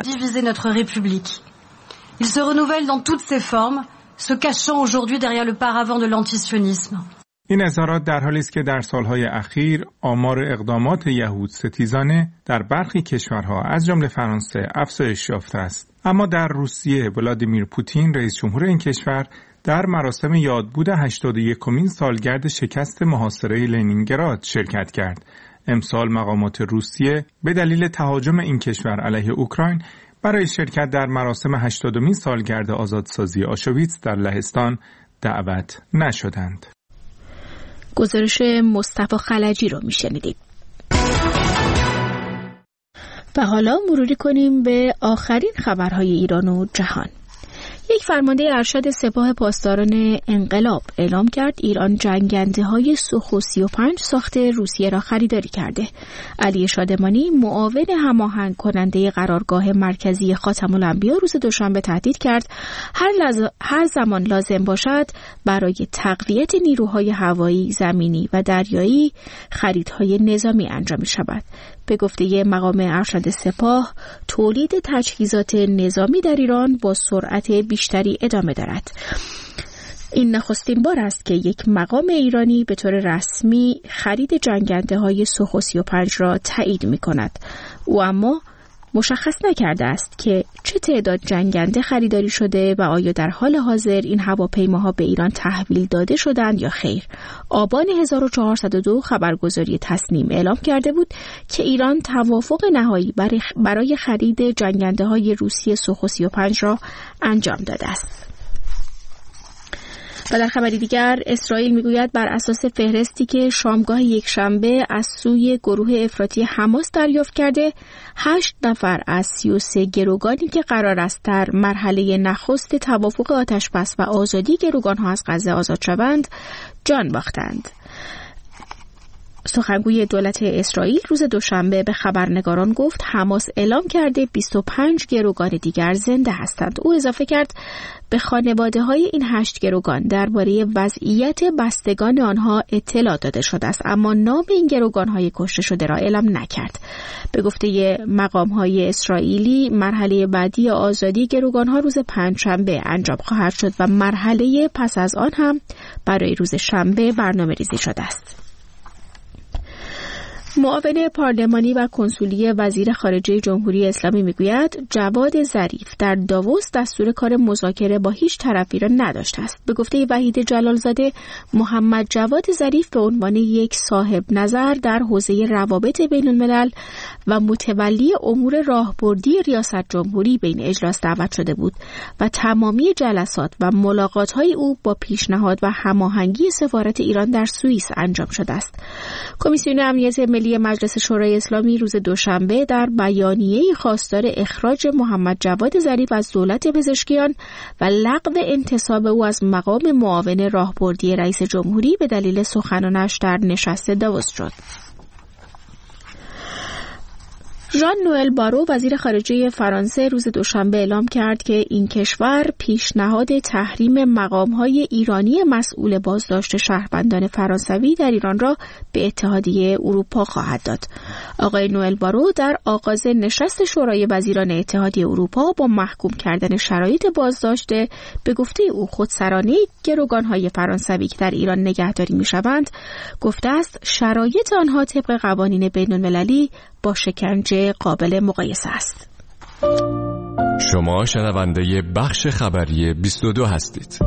S17: Il se renouvelle dans toutes ses formes, se cachant aujourd'hui derrière le paravent de l'antisionisme.
S14: این اظهارات در حالی است که در سالهای اخیر آمار اقدامات یهود ستیزانه در برخی کشورها از جمله فرانسه افزایش یافته است. اما در روسیه ولادیمیر پوتین رئیس جمهور این کشور در مراسم یادبود هشتاد و یکمین سالگرد شکست محاصره لنینگراد شرکت کرد. امسال مقامات روسیه به دلیل تهاجم این کشور علیه اوکراین برای شرکت در مراسم هشتادمین سالگرد آزادسازی آشویتس در لهستان دعوت نشدند.
S1: گزارش مصطفی خلجی رو میشنیدید. و حالا مروری کنیم به آخرین خبرهای ایران و جهان. یک فرمانده ارشد سپاه پاسداران انقلاب اعلام کرد ایران جنگنده‌های سوخو سی و پنج ساخت روسیه را خریداری کرده. علی شادمانی معاون هماهنگ کننده قرارگاه مرکزی خاتم الانبیا روز دوشنبه تهدید کرد هر, لز... هر زمان لازم باشد برای تقویت نیروهای هوایی، زمینی و دریایی خریدهای نظامی انجام شود. به گفته مقام ارشد سپاه، تولید تجهیزات نظامی در ایران با سرعت بیشتری ادامه دارد. این نخستین بار است که یک مقام ایرانی به طور رسمی خرید جنگنده‌های سوخو سی و پنج را تایید می‌کند. او اما مشخص نکرده است که چه تعداد جنگنده خریداری شده و آیا در حال حاضر این هواپیماها به ایران تحویل داده شدند یا خیر. آبان هزار و چهارصد و دو خبرگزاری تصنیم اعلام کرده بود که ایران توافق نهایی برای خرید جنگنده‌های روسی سوخو سی و پنج را انجام داده است. و در خبری دیگر اسرائیل میگوید بر اساس فهرستی که شامگاه یک شنبه از سوی گروه افراطی حماس دریافت کرده، هشت نفر از سی و سه گروگانی که قرار است در مرحله نخست توافق آتشبس و آزادی گروگانها از غزه آزاد شوند جان باختند. سخنگوی دولت اسرائیل روز دوشنبه به خبرنگاران گفت حماس اعلام کرده بیست و پنج گروگان دیگر زنده هستند. او اضافه کرد به خانواده‌های این هشت گروگان درباره وضعیت بستگان آنها اطلاع داده شده است، اما نام این گروگان‌های کشته شده را اعلام نکرد. به گفته مقام‌های اسرائیلی مرحله بعدی آزادی گروگان‌ها روز پنجشنبه انجام خواهد شد و مرحله پس از آن هم برای روز شنبه برنامه‌ریزی شده است. معاون پارلمانی و کنسولی وزیر خارجه جمهوری اسلامی میگوید جواد ظریف در داووس دستور کار مذاکره با هیچ طرفی را نداشته است. به گفته وحید جلالزاده، محمد جواد ظریف به عنوان یک صاحب نظر در حوزه روابط بین الملل و متولی امور راهبردی ریاست جمهوری به این اجلاس دعوت شده بود و تمامی جلسات و ملاقات‌های او با پیشنهاد و هماهنگی سفارت ایران در سوئیس انجام شده است. کمیسیون امنیت ملی مجلس شورای اسلامی روز دوشنبه در بیانیه‌ای خواستار اخراج محمد جواد ظریف از دولت پزشکیان و لغو انتصاب او از مقام معاون راهبردی رئیس جمهوری به دلیل سخنانش در نشست داووس شد. ژان نوئل بارو وزیر خارجه فرانسه روز دوشنبه اعلام کرد که این کشور پیشنهاد تحریم مقام‌های ایرانی مسئول بازداشت شهروندان فرانسوی در ایران را به اتحادیه اروپا خواهد داد. آقای نوئل بارو در آغاز نشست شورای وزیران اتحادیه اروپا با محکوم کردن شرایط بازداشت به گفته او خودسرانه گروگان‌های فرانسوی که در ایران نگهداری می‌شوند، گفته است شرایط آنها طبق قوانین بین‌المللی با شکنجه قابل مقایسه است.
S18: شما شنونده بخش خبری بیست و دو هستید.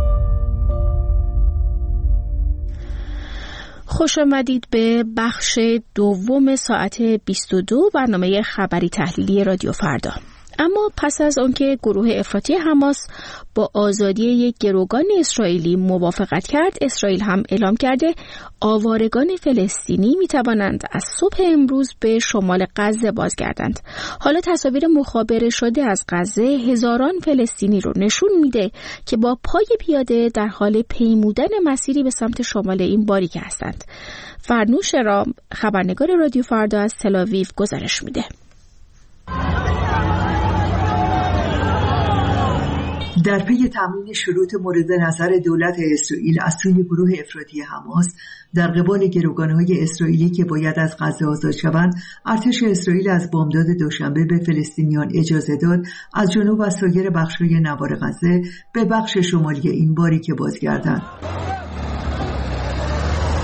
S1: خوش آمدید به بخش دوم ساعت بیست و دو برنامه خبری تحلیلی رادیو فردا. اما پس از آنکه گروه افراطی حماس با آزادی یک گروگان اسرائیلی موافقت کرد، اسرائیل هم اعلام کرده آوارگان فلسطینی می توانند از صبح امروز به شمال غزه بازگردند. حالا تصاویر مخابره شده از غزه هزاران فلسطینی رو نشون میده که با پای پیاده در حال پیمودن مسیری به سمت شمال این باریکه هستند. فرنوش رام خبرنگار رادیو فردا از تل‌آویو گزارش میده.
S19: در پی تامین شروط مورد نظر دولت اسرائیل از سوی گروه افراطی حماس در قبال گروگان‌های اسرائیلی که باید از غزه آزاد شوند، ارتش اسرائیل از بامداد دوشنبه به فلسطینیان اجازه داد از جنوب و سایر بخش‌های نوار غزه به بخش شمالی این باریکه بازگردند.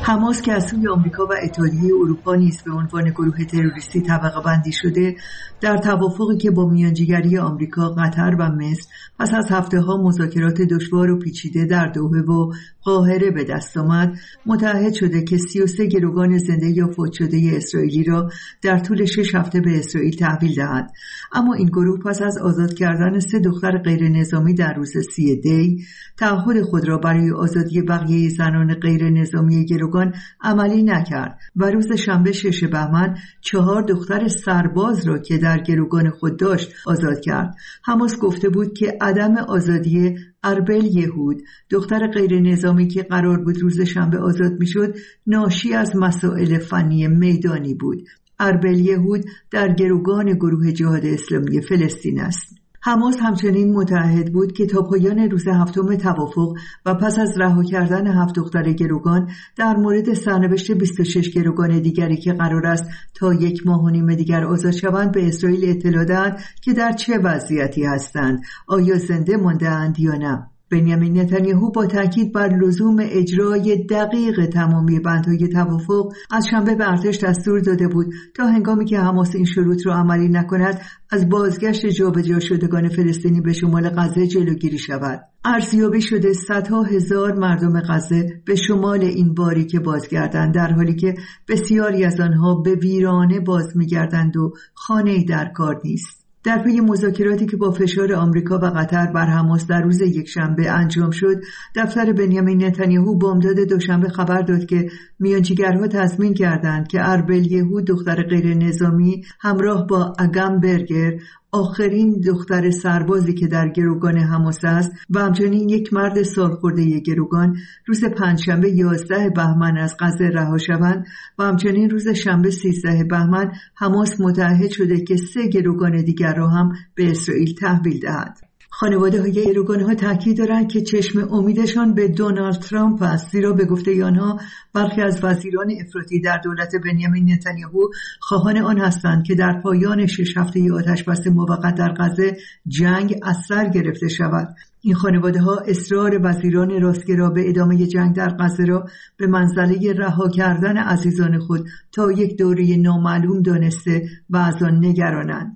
S19: حماس که از سوی آمریکا و اتحادیه اروپا نیز به عنوان گروه تروریستی طبقه بندی شده، در توافقی که با میانجیگری آمریکا، قطر و مصر پس از هفته‌ها مذاکرات دشوار و پیچیده در دوحه و قاهره به دست آمد، متعهد شده که سی و سه گروگان زنده یا فوت شده اسرائیلی را در طول شش هفته به اسرائیل تحویل دهد. اما این گروه پس از آزاد کردن سه دختر غیر نظامی در روز سی دی، تعهد خود را برای آزادی بقیه زنان غیر نظامی گروگان عملی نکرد و روز شنبه شش بهمن چهار دختر سرباز را که در گروگان خود داشت آزاد کرد. حماس گفته بود که عدم آزادی اربل یهود، دختر غیر نظامی که قرار بود روز شنبه آزاد میشد، ناشی از مسائل فنی میدانی بود. اربل یهود در گروگان گروه جهاد اسلامی فلسطین است. حماس همچنین متعهد بود که تا پایان روز هفتم توافق و پس از رها کردن هفت دختر گروگان در مورد سرنوشت بیست و شش گروگان دیگری که قرار است تا یک ماه و نیم دیگر آزاد شوند به اسرائیل اطلاع دهد که در چه وضعیتی هستند، آیا زنده مانده‌اند یا نه. بنیامین نتانیاهو با تاکید بر لزوم اجرای دقیق تمامی بندهای توافق از شنبه به ارتش دستور داده بود تا هنگامی که حماس این شروط را عملی نکند از بازگشت جابجا شدگان فلسطینی به شمال غزه جلوگیری شود. ارزیابی شده صدها هزار مردم غزه به شمال این باریک بازگردند، در حالی که بسیاری از آنها به ویرانه باز می‌گردند و خانه‌ای در کار نیست. در پی مذاکراتی که با فشار آمریکا و قطر بر حماس در روز یکشنبه انجام شد، دفتر بنیامین نتانیاهو بامداد دوشنبه خبر داد که میانجیگرها تضمین کردند که اربل یهود، دختر غیر نظامی، همراه با اگم برگر، آخرین دختر سربازی که در گروگان حماس است و همچنین یک مرد سالخورده گروگان، روز پنجشنبه یازده بهمن از غزه رها شوند و همچنین روز شنبه سیزده بهمن حماس متعهد شده که سه گروگان دیگر را هم به اسرائیل تحویل دهد. خانواده های گروگان‌ها تاکید دارند که چشم امیدشان به دونالد ترامپ است، زیرا به گفته آنها برخی از وزیران افراطی در دولت بنیامین نتانیاهو خواهان آن هستند که در پایان شش هفته آتشبس موقت در غزه جنگ از سر گرفته شود. این خانواده ها اصرار وزیران راستگرا به ادامه جنگ در غزه را به منزله رها کردن عزیزان خود تا یک دوره نامعلوم دانسته و از آن نگرانند.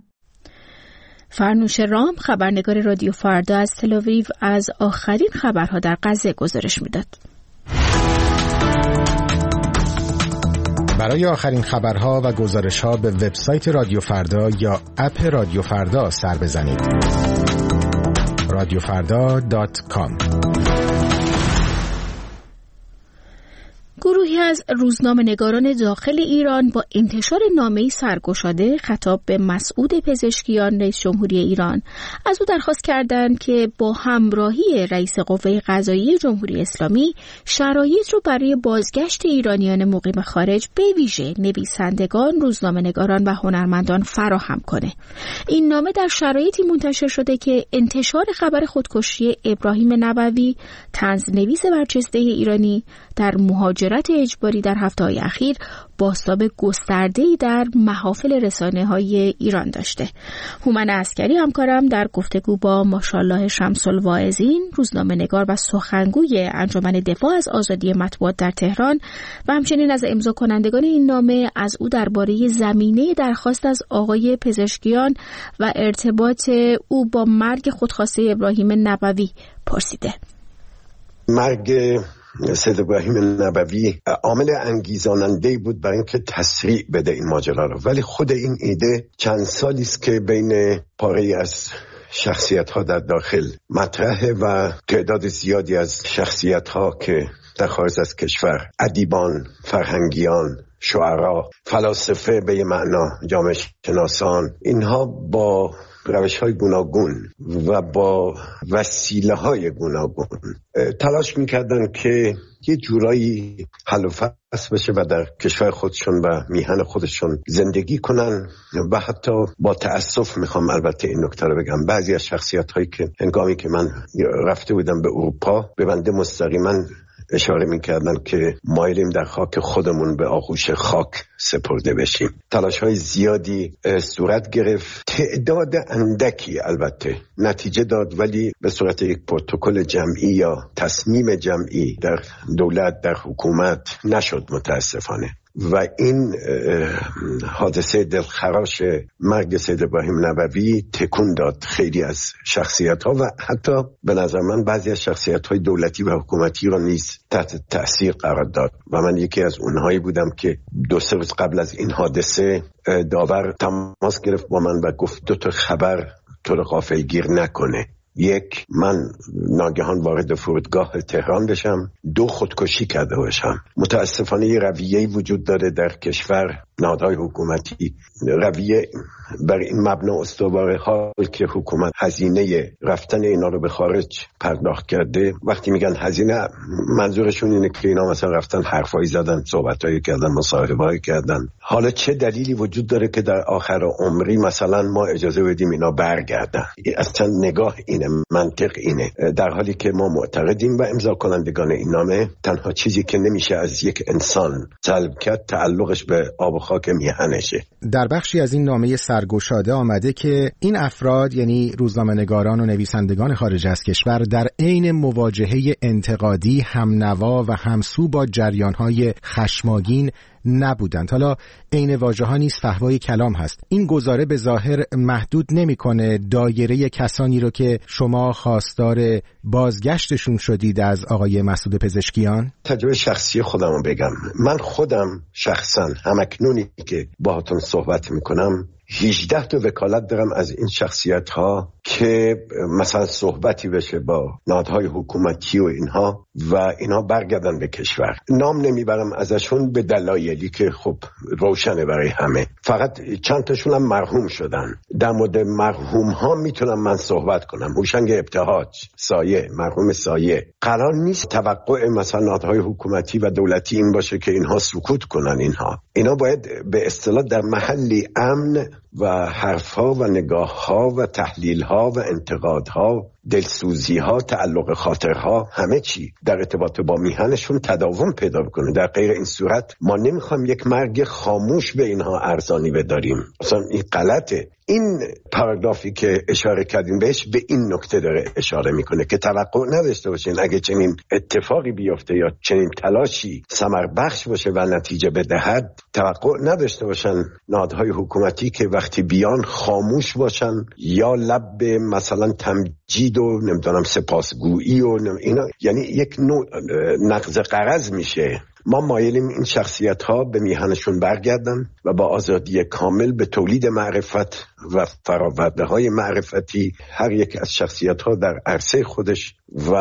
S1: فرنوش رام، خبرنگار رادیو فردا از تل‌آویو، از آخرین خبرها در غزه گزارش میداد.
S20: برای آخرین خبرها و گزارش‌ها به وبسایت رادیو فردا یا اپ رادیو فردا سر بزنید. رادیو فردا دات کام.
S1: گروهی از روزنامه‌نگاران داخل ایران با انتشار نامه‌ای سرگشاده خطاب به مسعود پزشکیان رئیس جمهوری ایران از او درخواست کردند که با همراهی رئیس قوه قضاییه جمهوری اسلامی شرایط رو برای بازگشت ایرانیان مقیم خارج به ویژه نویسندگان، روزنامه‌نگاران و هنرمندان فراهم کنه. این نامه در شرایطی منتشر شده که انتشار خبر خودکشی ابراهیم نبوی، طنزنویس برجسته ایرانی، در مهاجرت اجباری در هفته‌های اخیر بازتاب گسترده‌ای در محافل رسانه‌های ایران داشته. هومن عسکری همکارم در گفتگو با ماشاءالله شمس الواعظین، روزنامه‌نگار و سخنگوی انجمن دفاع از آزادی مطبوعات در تهران و همچنین از امضا کنندگان این نامه از او درباره زمینه درخواست از آقای پزشکیان و ارتباط او با مرگ خودخواسته ابراهیم نبوی پرسیده.
S21: مرگ سید ابراهیم نبوی عامل انگیزاننده بود برای اینکه تسریع بده این ماجرا رو، ولی خود این ایده چند سالی است که بین پاره از شخصیت ها در داخل مطرحه و تعداد زیادی از شخصیت ها که در خارج از کشور، ادیبان، فرهنگیان، شعرا، فلاسفه به یه معنا، جامعه شناسان، اینها با روش های گوناگون و با وسیله های گوناگون تلاش میکردن که یه جورایی حل و فصل بشه و در کشور خودشون و میهن خودشون زندگی کنن. و حتی با تأسف میخوام البته این نکته رو بگم، بعضی از شخصیت هایی که هنگامی که من رفته بودم به اروپا به بنده مستقیما اشاره میکردن که مایلیم در خاک خودمون به آغوش خاک سپرده بشیم. تلاش های زیادی صورت گرفت، تعداد اندکی البته نتیجه داد، ولی به صورت یک پروتکل جمعی یا تصمیم جمعی در دولت، در حکومت نشد متاسفانه. و این حادثه دلخراش مرگ سید ابراهیم نبوی تکون داد خیلی از شخصیت ها و حتی به نظر من بعضی از شخصیت های دولتی و حکومتی را نیز تحت تأثیر قرار داد و من یکی از اونهایی بودم که دو سه روز قبل از این حادثه داور تماس گرفت با من و گفت دو تا خبر تو رو غافلگیر نکنه. یک، من ناگهان وارد فرودگاه تهران بشم، دو، خودکشی کرده باشم. متاسفانه یه رویه‌ای وجود داره در کشور، نهادهای حکومتی رویه بر این مبنا استواره، حال که حکومت هزینه رفتن اینا رو به خارج پرداخت کرده. وقتی میگن هزینه منظورشون اینه که اینا مثلا رفتن حرفایی زدن، صحبتایی کردن، مصاحبه‌ای کردن. حالا چه دلیلی وجود داره که در آخر عمری مثلا ما اجازه بدیم اینا برگردن؟ اصلا نگاه اینه، منطق اینه، در حالی که ما معتقدیم و امضا کنندگان این نامه تنها چیزی که نمیشه از یک انسان سلب کرد تعلقش به آب و خاک میهنشه.
S20: در بخشی از این نامه سرگشاده آمده که این افراد، یعنی روزنامه‌نگاران و نویسندگان خارج از کشور، در عین مواجهه انتقادی همنوا و همسو با جریان‌های خشمگین نبودند. حالا عین واژه‌ها نیز فحوای کلام هست. این گزاره به ظاهر محدود نمی‌کنه دایره کسانی رو که شما خواستار بازگشتشون شدید از آقای مسعود پزشکیان؟
S21: تجربه شخصی خودم رو بگم. من خودم شخصا همکنونی که باهاتون صحبت میکنم هجده تا وکالت دارم از این شخصیت ها که مثلا صحبتی بشه با نهادهای حکومتی و اینها و اینها برگردن به کشور. نام نمیبرم ازشون به دلایلی که خب روشنه برای همه. فقط چند تاشون هم مرحوم شدن. در مورد مرحوم ها میتونم من صحبت کنم. هوشنگ ابتهاج، سایه، مرحوم سایه. قرار نیست توقع مثلا نهادهای حکومتی و دولتی این باشه که اینها سکوت کنن. اینها اینا باید به اصطلاح در محلی امن و حرفها و نگاهها و تحلیلها و انتقادها، دلسوزیها، تعلق خاطرها، همه چی در ارتباط با میهنشون تداوم پیدا کنه. در غیر این صورت ما نمیخوایم یک مرگ خاموش به اینها ارزانی بداریم. اصلا این غلطه. این پاراگرافی که اشاره کردیم بهش به این نکته داره اشاره میکنه که توقع نداشته باشین اگه چنین اتفاقی بیفته یا چنین تلاشی ثمر بخش باشه و نتیجه بدهد، توقع نداشته باشن نهادهای حکومتی که وقتی بیان خاموش باشن یا لب به مثلا تمجید و نمیدونم سپاسگویی و اینا، یعنی یک نوع نقض غرض میشه. ما مایلیم این شخصیت ها به میهنشون برگردن و با آزادی کامل به تولید معرفت و فراورده های معرفتی هر یک از شخصیت ها در عرصه خودش و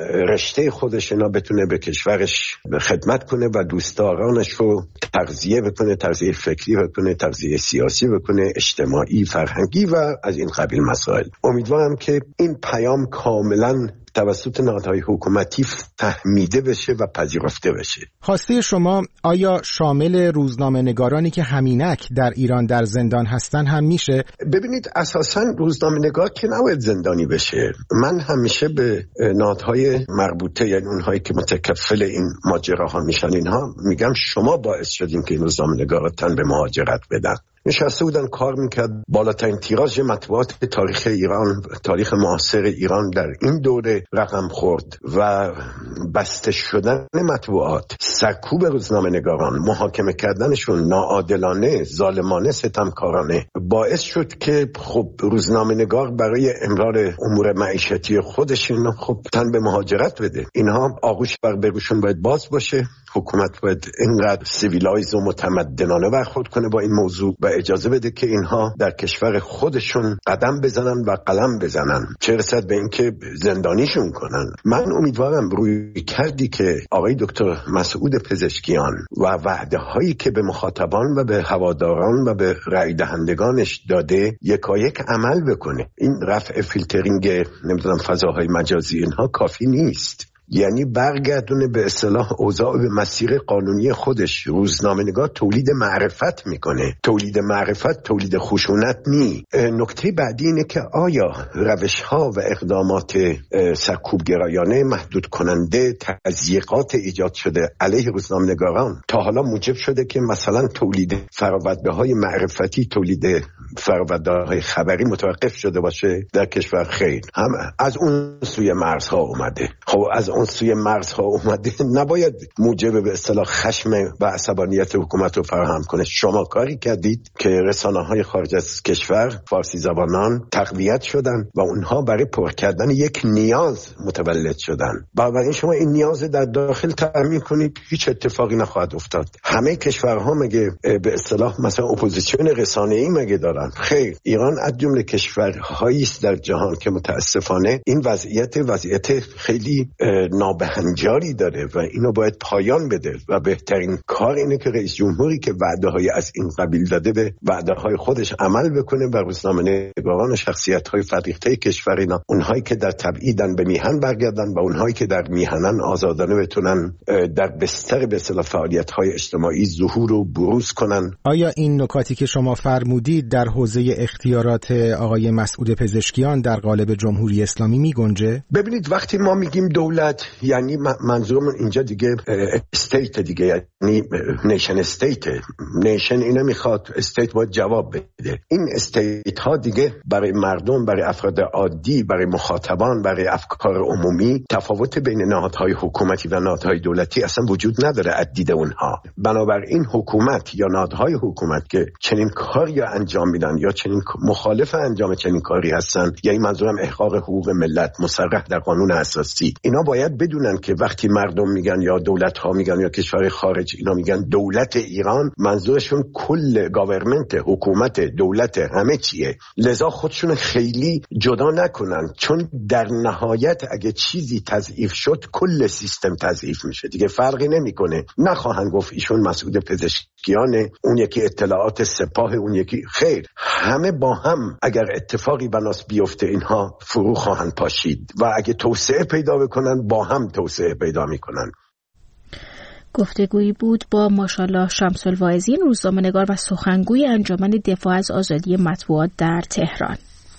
S21: رشته خودش اینا بتونه به کشورش خدمت کنه و دوستدارانش رو تغذیه بکنه، تغذیه فکری بکنه، تغذیه سیاسی بکنه، اجتماعی، فرهنگی و از این قبیل مسائل. امیدوارم که این پیام کاملا توسط نهادهای حکومتی فهمیده بشه و پذیرفته بشه.
S20: خواسته شما آیا شامل روزنامه‌نگارانی که همینک در ایران در زندان هستن هم میشه؟
S21: ببینید اساساً روزنامه‌نگار که نباید زندانی بشه. من همیشه به نهادهای مربوطه، یعنی اونهایی که متکفل این ماجراها میشن، اینها میگم شما باعث شدین که این روزنامه‌نگارا تن به مهاجرت بدن. نشسته بودن کار میکرد، بالاترین تیراژ مطبوعات تاریخ ایران، تاریخ معاصر ایران در این دوره رقم خورد و بسته شدن مطبوعات، سرکوب روزنامه‌نگاران، محاکمه کردنشون ناعادلانه، ظالمانه، ستمکارانه باعث شد که خب روزنامه‌نگار برای امرار امور معیشتی خودش خب تن به مهاجرت بده. اینها آغوش بر بروشون باید باز باشه. حکومت باید اینقدر سیویلایز و متمدنانه برخورد کنه با این موضوع و اجازه بده که اینها در کشور خودشون قدم بزنن و قلم بزنن، چه رسد به اینکه زندانیشون کنن. من امیدوارم روی کردی که آقای دکتر مسعود پزشکیان و وعده هایی که به مخاطبان و به هواداران و به رای دهندگانش داده یکایک عمل بکنه. این رفع فیلترینگ نمیدونم فضاهای مجازی اینها کافی نیست. یعنی برگردونه به اصطلاح اوضاع به مسیر قانونی خودش. روزنامه‌نگار تولید معرفت میکنه، تولید معرفت تولید خشونت نی. نکته بعدی اینه که آیا روش‌ها و اقدامات سرکوبگرایانه محدود کننده تضییقات ایجاد شده علیه روزنامه‌نگاران تا حالا موجب شده که مثلا تولید فرآورده‌های معرفتی، تولید فرآورده‌های خبری متوقف شده باشه در کشور؟ خیر، هم از اون سوی مرزها اومده. خب از اون سوی مرزها اومده نباید موجب به اصطلاح خشم و عصبانیت حکومت رو فراهم کنه. شما کاری کردید که رسانه‌های خارج از کشور فارسی زبانان تقویت شدن و اونها برای پر کردن یک نیاز متولد شدن. بنابراین شما این نیاز در داخل تامین کنید، هیچ اتفاقی نخواهد افتاد. همه کشورها مگه به اصطلاح مثلا اپوزیسیون رسانه‌ای مگه دارن؟ خیر، ایران از جمله کشورهایی است در جهان که متاسفانه این وضعیت وضعیت خیلی نابهنجاری داره و اینو باید پایان بده و بهترین کار اینه که رئیس جمهوری که وعده‌های از این قبیل داده به وعده‌های خودش عمل بکنه و روزنامه‌نگاران و شخصیت‌های فریخته کشور اینا، اونهایی که در تبعیدن به میهن برگردن و اونهایی که در میهنن آزادانه بتونن در بستر به اصطلاح فعالیت‌های اجتماعی ظهور و بروز کنن.
S20: آیا این نکاتی که شما فرمودید در حوزه اختیارات آقای مسعود پزشکیان در قالب جمهوری اسلامی میگنجه؟
S21: ببینید وقتی ما میگیم دولت، یعنی منظورمون اینجا دیگه استیت دیگه، یعنی نیشن استیت. نیشن اینو میخواد، استیت باید جواب بده. این استیت ها دیگه برای مردم، برای افراد عادی، برای مخاطبان، برای افکار عمومی تفاوت بین نهادهای حکومتی و نهادهای دولتی اصلا وجود نداره از دید اونها. بنابراین حکومت یا نهادهای حکومت که چنین کاری یا انجام میدن یا چنین مخالف انجام چنین کاری هستن، یعنی منظورم احقاق حقوق ملت مصرح در قانون اساسی، اینا باید بدونن که وقتی مردم میگن یا دولت ها میگن یا کشور خارج اینا میگن دولت ایران، منظورشون کل گاورمنت، حکومت، دولت، همه چیه. لذا خودشون خیلی جدا نکنن، چون در نهایت اگه چیزی تضعیف شد کل سیستم تضعیف میشه دیگه، فرقی نمیکنه. نخواهن گفت ایشون مسعود پزشکیانه، اون یکی اطلاعات سپاه، اون یکی خیر، همه با هم اگر اتفاقی بناس بیفته اینها فرو خواهند پاشید و اگه توسعه پیدا بکنن با هم توسعه پیدا میکنن.
S1: گفتگویی بود با ماشاءالله شمس الواعظین، روزنامه‌نگار و سخنگوی انجمن دفاع از آزادی مطبوعات در تهران.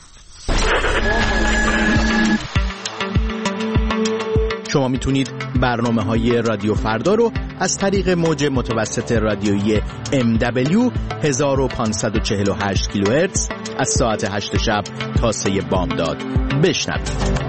S2: شما میتونید برنامه‌های رادیو فردا رو از طریق موج متوسط رادیویی ام دبلیو هزار و پانصد و چهل و هشت کیلوهرتز از ساعت هشت شب تا سه بامداد بشنوید.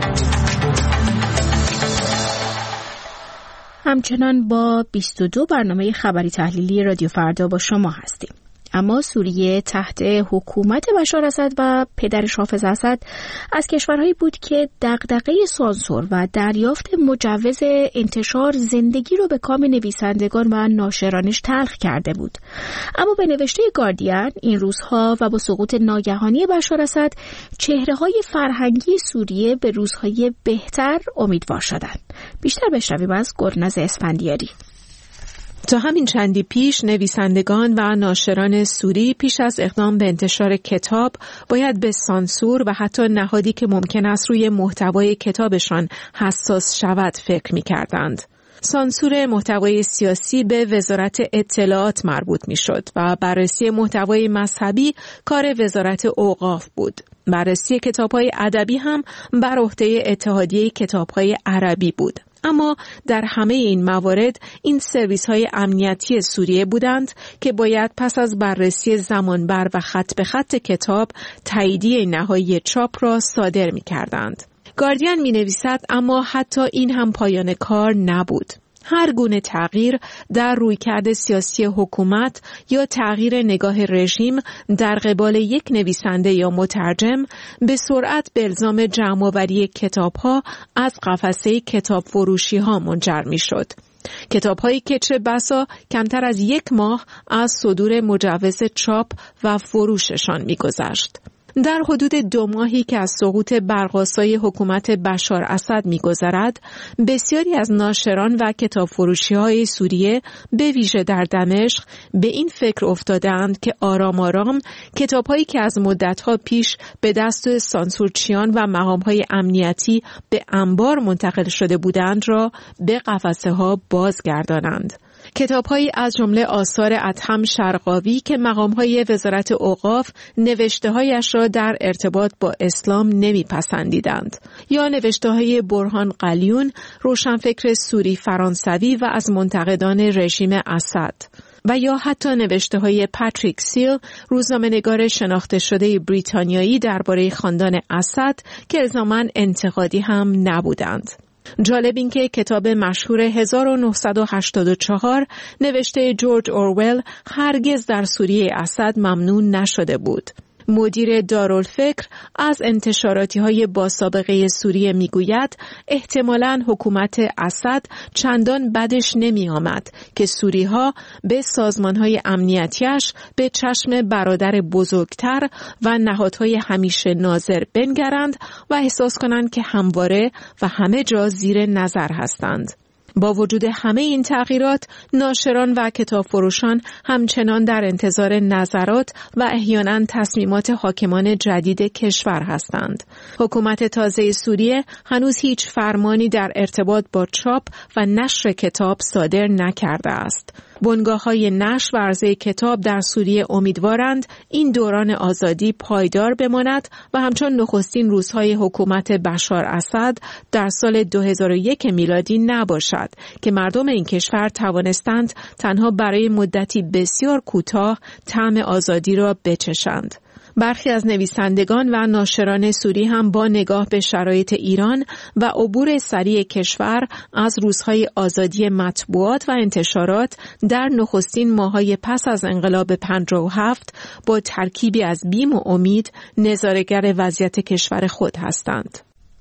S1: همچنان با بیست و دو برنامه خبری تحلیلی رادیو فردا با شما هستیم. اما سوریه تحت حکومت بشار اسد و پدرش حافظ اسد از کشورهایی بود که دغدغه سانسور و دریافت مجوز انتشار زندگی رو به کام نویسندگان و ناشرانش تلخ کرده بود. اما به نوشته گاردین این روزها و با سقوط ناگهانی بشار اسد چهره‌های فرهنگی سوریه به روزهای بهتر امیدوار شدند. بیشتر بشنویم از گرناز اسفندیاری.
S22: تا همین چندی پیش نویسندگان و ناشران سوری پیش از اقدام به انتشار کتاب باید به سانسور و حتی نهادی که ممکن است روی محتوای کتابشان حساس شود فکر می‌کردند. سانسور محتوای سیاسی به وزارت اطلاعات مربوط می‌شد و بررسی محتوای مذهبی کار وزارت اوقاف بود. بررسی کتاب‌های ادبی هم بر عهده اتحادیه کتاب‌های عربی بود. اما در همه این موارد این سرویس‌های امنیتی سوریه بودند که باید پس از بررسی زمانبر و خط به خط کتاب تاییدیه نهایی چاپ را صادر می‌کردند. گاردین می‌نویسد اما حتی این هم پایان کار نبود. هر گونه تغییر در رویکرد سیاسی حکومت یا تغییر نگاه رژیم در قبال یک نویسنده یا مترجم به سرعت به الزام جمع‌آوری کتاب‌ها از قفسه کتاب فروشی‌ها منجر می‌شد. کتاب‌هایی که چه بسا کمتر از یک ماه از صدور مجوز چاپ و فروششان می‌گذشت. در حدود دو ماهی که از سقوط برق‌آسای حکومت بشار اسد می‌گذرد، بسیاری از ناشران و کتابفروشی‌های سوریه به ویژه در دمشق به این فکر افتادند که آرام آرام کتاب‌هایی که از مدت‌ها پیش به دست سانسورچیان و مقام‌های امنیتی به انبار منتقل شده بودند را به قفسه‌ها بازگردانند. کتاب‌هایی از جمله آثار ادهم شرقاوی که مقام‌های وزارت اوقاف نوشته‌هایش را در ارتباط با اسلام نمی‌پسندیدند، یا نوشته‌های برهان قلیون، روشنفکر سوری فرانسوی و از منتقدان رژیم اسد، و یا حتی نوشته‌های پاتریک سیل، روزنامه‌نگار شناخته شده بریتانیایی درباره خاندان اسد که الزاماً انتقادی هم نبودند. جالب این که کتاب مشهور هزار و نهصد و هشتاد و چهار نوشته جورج اورول هرگز در سوریه اسد ممنوع نشده بود. مدیر دارالفکر از انتشاراتی‌های با سابقه سوریه میگوید احتمالاً حکومت اسد چندان بدش نمی آمد که سوری‌ها به سازمان‌های امنیتیش به چشم برادر بزرگتر و نهادهای همیشه ناظر بنگرند و احساس کنند که همواره و همه جا زیر نظر هستند. با وجود همه این تغییرات، ناشران و کتابفروشان همچنان در انتظار نظرات و احیانا تصمیمات حاکمان جدید کشور هستند. حکومت تازه سوریه هنوز هیچ فرمانی در ارتباط با چاپ و نشر کتاب صادر نکرده است. بنگاه‌های نشر و عرضه کتاب در سوریه امیدوارند این دوران آزادی پایدار بماند و همچون نخستین روزهای حکومت بشار اسد در سال دو هزار و یک میلادی نباشد که مردم این کشور توانستند تنها برای مدتی بسیار کوتاه طعم آزادی را بچشند. برخی از نویسندگان و ناشران سوری هم با نگاه به شرایط ایران و عبور سریع کشور از روزهای آزادی مطبوعات و انتشارات در نخستین ماه‌های پس از انقلاب پنجاه و هفت با ترکیبی از بیم و امید نظاره‌گر وضعیت کشور خود هستند.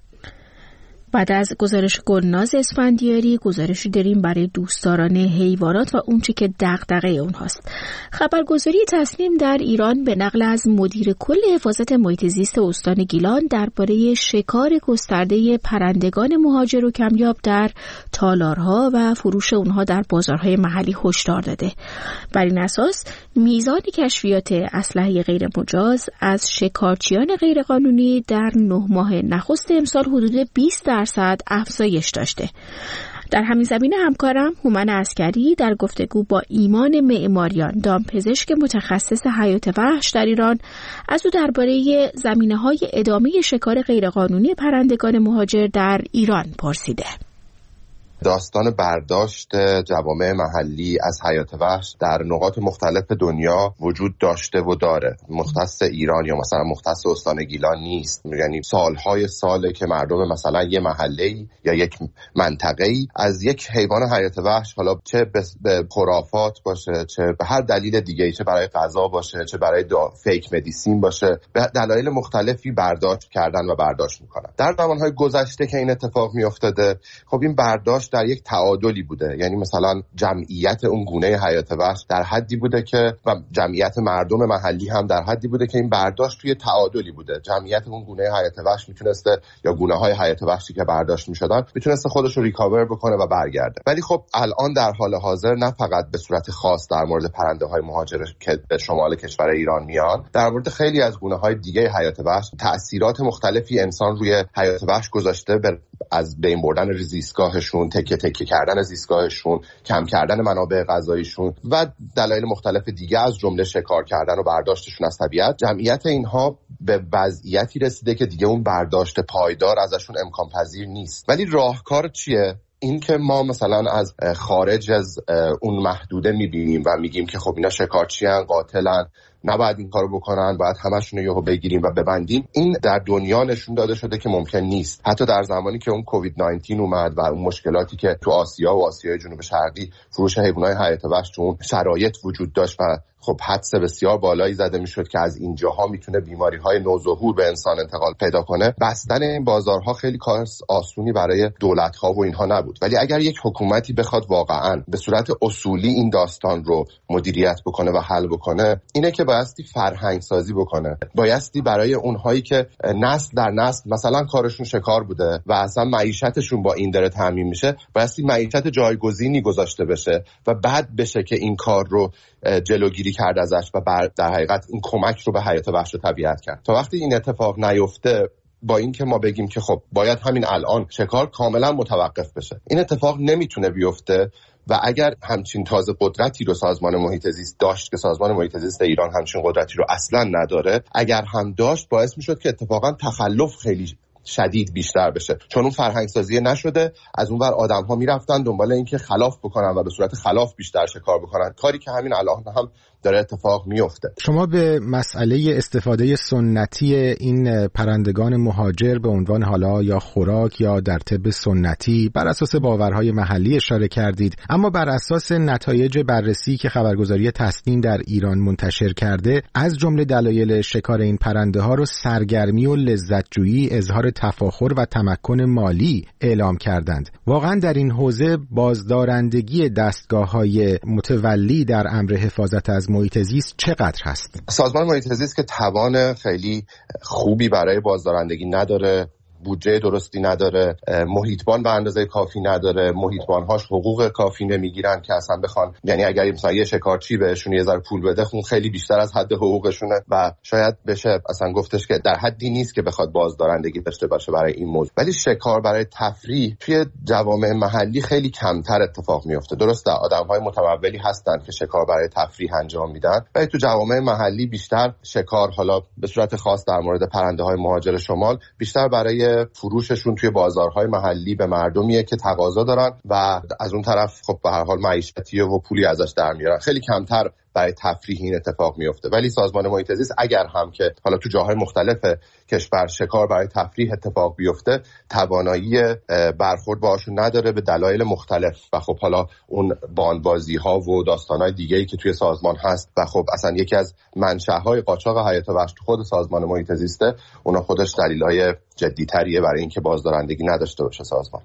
S1: بعد از گزارش گلناز اسفندیاری، گزارشی داریم برای دوستداران حیوانات و اونچه که دغدغه اونهاست. خبرگزاری تصنیم در ایران به نقل از مدیر کل حفاظت محیط زیست استان گیلان درباره شکار گسترده پرندگان مهاجر و کمیاب در تالارها و فروش اونها در بازارهای محلی هشدار داده. بر این اساس میزان کشفیات اسلحه غیر مجاز از شکارچیان غیرقانونی در نه ماه نخست امسال حدود بیست درصد افزایش داشته. در همین زمینه همکارم هومن عسکری در گفتگو با ایمان معماریان، دامپزشک متخصص حیات وحش در ایران، از او درباره زمینه‌های ادامه شکار غیرقانونی پرندگان مهاجر در ایران پرسیده.
S5: داستان برداشت جوامع محلی از حیات وحش در نقاط مختلف دنیا وجود داشته و داره. مختص ایران یا مثلا مختص استان گیلان نیست. یعنی سالهای ساله که مردم مثلا یه محله‌ای یا یک منطقه‌ای از یک حیوان حیات وحش، حالا چه به خرافات باشه، چه به هر دلیل دیگه‌ای، چه برای غذا باشه، چه برای فیک مدیسین باشه، به دلایل مختلفی برداشت کردن و برداشت میکنن. در زمانهای گذشته که این اتفاق میافتاده، خب این برداشت در یک تعادلی بوده. یعنی مثلا جمعیت اون گونه حیات وحش در حدی بوده که و جمعیت مردم محلی هم در حدی بوده که این برداشت توی تعادلی بوده. جمعیت اون گونه حیات وحش میتونسته، یا گونه‌های حیات وحشی که برداشت میشدن، میتونسته خودش رو ریکاور بکنه و برگرده. ولی خب الان در حال حاضر نه فقط به صورت خاص در مورد پرنده‌های مهاجر که به شمال کشور ایران میان، در مورد خیلی از گونه‌های دیگه حیات وحش تأثیرات مختلفی انسان روی حیات وحش گذاشته، از بین بردن زیستگاهشون، تکه تکه کردن زیستگاهشون، کم کردن منابع غذاییشون و دلایل مختلف دیگه از جمله شکار کردن و برداشتشون از طبیعت. جمعیت اینها به وضعیتی رسیده که دیگه اون برداشت پایدار ازشون امکان پذیر نیست. ولی راهکار چیه؟ این که ما مثلا از خارج از اون محدوده میبینیم و میگیم که خب اینا شکارچیان، قاتلن، نباید این کارو بکنن، باید همشون رو یهو بگیریم و ببندیم. این در دنیا نشون داده شده که ممکن نیست. حتی در زمانی که اون کووید نوزده اومد و اون مشکلاتی که تو آسیا و آسیای جنوب شرقی فروش حیوانات حیات وحش تو اون شرایط وجود داشت و خب حدس بسیار بالایی زده میشد که از اینجاها میتونه بیماری‌های نوظهور به انسان انتقال پیدا کنه، بستن این بازارها خیلی کار آسونی برای دولت‌ها و اینها نبود. ولی اگر یک حکومتی بخواد واقعاً به صورت اصولی این داستان رو مدیریت بکنه و حل بکنه، اینه که بایستی فرهنگ سازی بکنه، بایستی برای اونهایی که نسل در نسل مثلا کارشون شکار بوده و اصلا معیشتشون با این داره تامین میشه، بایستی معیشت جایگزینی گذاشته بشه و بعد بشه که این کار رو جلوگیری کرد ازش و در حقیقت این کمک رو به حیات وحش و طبیعت کرد. تا وقتی این اتفاق نیفته، با این که ما بگیم که خب باید همین الان شکار کاملا متوقف بشه، این اتفاق نمیتونه بیفته. و اگر همچین تازه قدرتی رو سازمان محیط زیست داشت که سازمان محیط زیست ایران همچین قدرتی رو اصلا نداره، اگر هم داشت باعث میشد که اتفاقا تخلف خیلی شدید بیشتر بشه، چون اون فرهنگ سازی نشده. از اون ور آدم ها میرفتن دنبال این که خلاف بکنن و به صورت خلاف بیشتر شکار بکنن، کاری که همین الان هم داره اتفاق میفته.
S20: شما به مسئله استفاده سنتی این پرندگان مهاجر به عنوان حالا یا خوراک یا در طب سنتی بر اساس باورهای محلی اشاره کردید، اما بر اساس نتایج بررسی که خبرگزاری تسنیم در ایران منتشر کرده، از جمله دلایل شکار این پرنده ها رو سرگرمی و لذتجویی، اظهار تفاخر و تمکن مالی اعلام کردند. واقعا در این حوزه بازدارندگی دستگاه‌های متولی در امر حفاظت از محیط زیست چقدر هست؟
S5: سازمان محیط زیست که توان خیلی خوبی برای بازدارندگی نداره، بودجه درستی نداره، محیطبان به اندازه کافی نداره، محیطبان‌هاش حقوق کافی نمیگیرن که اصلا بخوان، یعنی اگر مثلا یه شکارچی بهشون یه ذره پول بده، خون خیلی بیشتر از حد حقوقشونه و شاید بشه اصلا گفتش که در حدی نیست که بخواد بازدارندگی داشته باشه برای این موضوع. ولی شکار برای تفریح توی جوامع محلی خیلی کمتر اتفاق میفته. درسته آدم‌های متمولی هستن که شکار برای تفریح انجام میدن، ولی تو جوامع محلی بیشتر شکار، حالا به صورت خاص در مورد پرنده‌های مهاجر شمال، بیشتر برای فروششون توی بازارهای محلی به مردمیه که تقاضا دارن و از اون طرف خب به هر حال معیشتیه و پولی ازش در میارن. خیلی کمتر برای تفریح این اتفاق میفته. ولی سازمان محیط زیست اگر هم که حالا تو جاهای مختلف کشور شکار برای تفریح اتفاق بیفته، توانایی برخورد باهاشون نداره به دلایل مختلف و خب حالا اون باندبازی ها و داستانهای دیگه‌ای که توی سازمان هست و خب اصلا یکی از منشأهای قاچاق حیات وحش تو خود سازمان محیط زیسته، اونا خودش دلایل جدی‌تریه برای اینکه بازدارندگی نداشته باشه سازمان.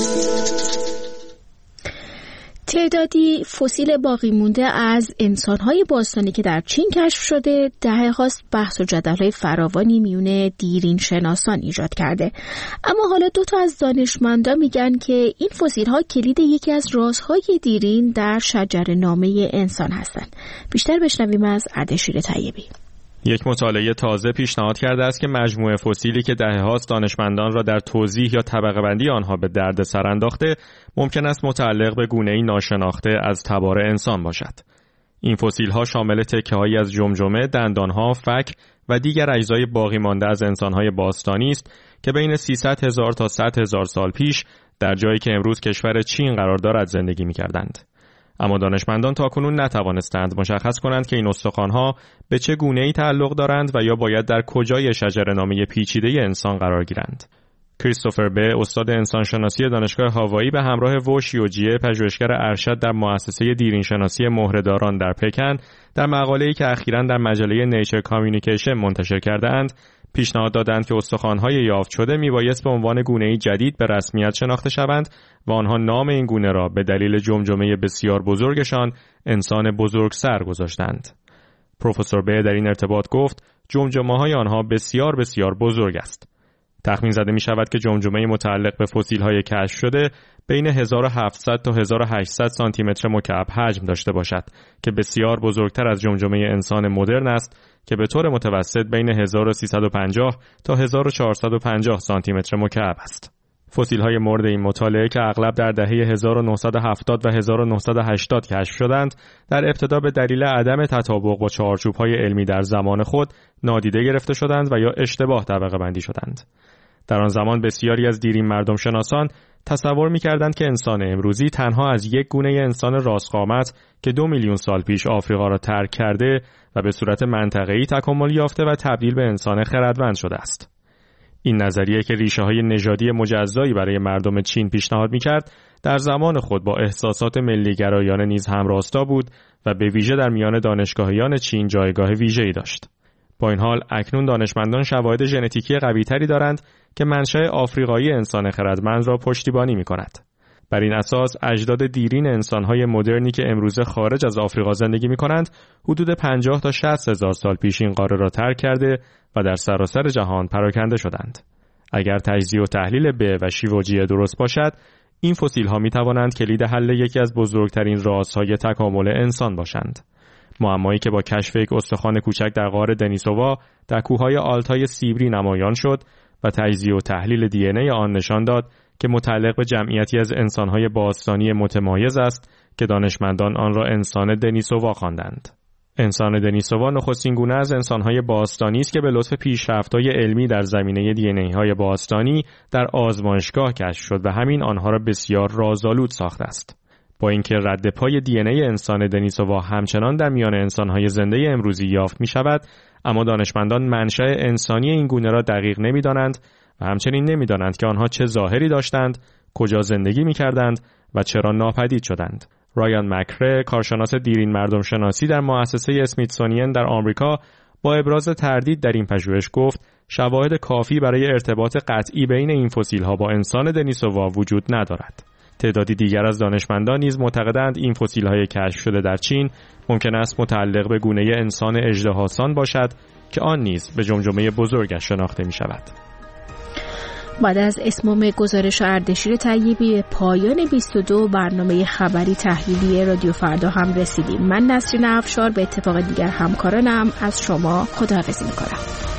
S1: تعدادی فسیل باقی مونده از انسان‌های باستانی که در چین کشف شده دهه‌هاست بحث و جدل‌های فراوانی میونه دیرین شناسان ایجاد کرده. اما حالا دو تا از دانشمندان میگن که این فسیل‌ها کلید یکی از رازهای دیرین در شجره‌نامه انسان هستند. بیشتر بشنویم از اردشیر طیبی.
S6: یک مطالعه تازه پیشنهاد کرده است که مجموعه فسیلی که دهه‌هاست دانشمندان را در توضیح یا طبقه بندی آنها به دردسر انداخته، ممکن است متعلق به گونه‌ای ناشناخته از تبار انسان باشد. این فسیل‌ها شامل تکه‌هایی از جمجمه، دندان‌ها، فک و دیگر اجزای باقی مانده از انسان‌های باستانی است که بین سیصد هزار تا صد هزار سال پیش در جایی که امروز کشور چین قرار دارد زندگی می‌کردند. اما دانشمندان تاکنون نتوانستند مشخص کنند که این استخوان‌ها به چه گونه‌ای تعلق دارند و یا باید در کجای شجره‌نامه پیچیده انسان قرار گیرند. کریستوفر به، استاد انسانشناسی دانشگاه هاوایی، به همراه وو شیوجیه، پژوهشگر ارشد در مؤسسه دیرینشناسی مهره‌داران در پکن، در مقاله‌ای که اخیراً در مجله نیچر کامیونیکیشن منتشر کرده‌اند، پیشنهاد دادند که استخوان‌های یافت شده میبایست به عنوان گونه‌ای جدید به رسمیت شناخته شوند و آنها نام این گونه را به دلیل جمجمه بسیار بزرگشان انسان بزرگسر گذاشتند. پروفسور به در این ارتباط گفت جمجمه‌های آنها بسیار بسیار بزرگ است. تخمین زده می شود که جمجمه متعلق به فسیل‌های کشف شده بین هزار و هفتصد تا هزار و هشتصد سانتی متر مکعب حجم داشته باشد که بسیار بزرگتر از جمجمه انسان مدرن است که به طور متوسط بین هزار و سیصد و پنجاه تا هزار و چهارصد و پنجاه سانتی متر مکعب است. فسیل‌های مورد این مطالعه که اغلب در دهه هزار و نهصد و هفتاد و هزار و نهصد و هشتاد کشف شدند، در ابتدا به دلیل عدم تطابق با چارچوب‌های علمی در زمان خود نادیده گرفته شدند و یا اشتباه طبقه بندی شدند. در آن زمان بسیاری از دیرین مردم شناسان تصور می‌کردند که انسان امروزی تنها از یک گونه انسان راستقامت که دو میلیون سال پیش آفریقا را ترک کرده و به صورت منطقه‌ای تکامل یافته و تبدیل به انسان خردمند شده است. این نظریه که ریشه‌های نژادی مجزایی برای مردم چین پیشنهاد می‌کرد، در زمان خود با احساسات ملی‌گرایانه نیز همراستا بود و به ویژه در میان دانشگاهیان چین جایگاه ویژه‌ای داشت. با این حال اکنون دانشمندان شواهد ژنتیکی قوی‌تری دارند که منشأ آفریقایی انسان خردمند را پشتیبانی می‌کند. بر این اساس اجداد دیرین انسان‌های مدرنی که امروزه خارج از آفریقا زندگی می‌کنند، حدود پنجاه تا شصت هزار سال پیش این قاره را ترک کرده و در سراسر جهان پراکنده شدند. اگر تجزیه و تحلیل به و شیواجی درست باشد، این فسیل‌ها می‌توانند کلید حل یکی از بزرگترین رازهای تکامل انسان باشند. معمایی که با کشف یک استخوان کوچک در غار دنیسووا در کوههای آلتای سیبری نمایان شد و تجزیه و تحلیل دی ان ای آن نشان داد که متعلق به جمعیتی از انسان‌های باستانی متمایز است که دانشمندان آن را انسان دنیسووا خواندند. انسان دنیسووا نخستین گونه از انسان‌های باستانی است که به لطف پیشرفت‌های علمی در زمینه دی ان ای های باستانی در آزمایشگاه کشف شد و همین آنها را بسیار رازآلود ساخته است. با اینکه رد پای دی ان ای انسان دنیسووا همچنان در میان انسان‌های زنده امروزی یافت می‌شود، اما دانشمندان منشأ انسانی این گونه را دقیق نمی‌دانند و همچنین نمی‌دانند که آنها چه ظاهری داشتند، کجا زندگی می‌کردند و چرا ناپدید شدند. رایان مکره، کارشناس دیرین مردم شناسی در مؤسسه اسمیتسونین در آمریکا، با ابراز تردید در این پژوهش گفت شواهد کافی برای ارتباط قطعی بین این فسیل‌ها با انسان دنیسووا وجود ندارد. تعدادی دیگر از دانشمندان نیز معتقدند این فسیل‌های کشف شده در چین ممکن است متعلق به گونه انسان اژدهاسان باشد که آن نیز به جمجمه بزرگش شناخته می‌شود.
S1: بعد از اتمام گزارش اردشیر طیبی پایان بیست و دو برنامه خبری تحلیلی رادیو فردا هم رسیدیم. من نسرین افشار به اتفاق دیگر همکارانم از شما خداحافظی می‌کنم.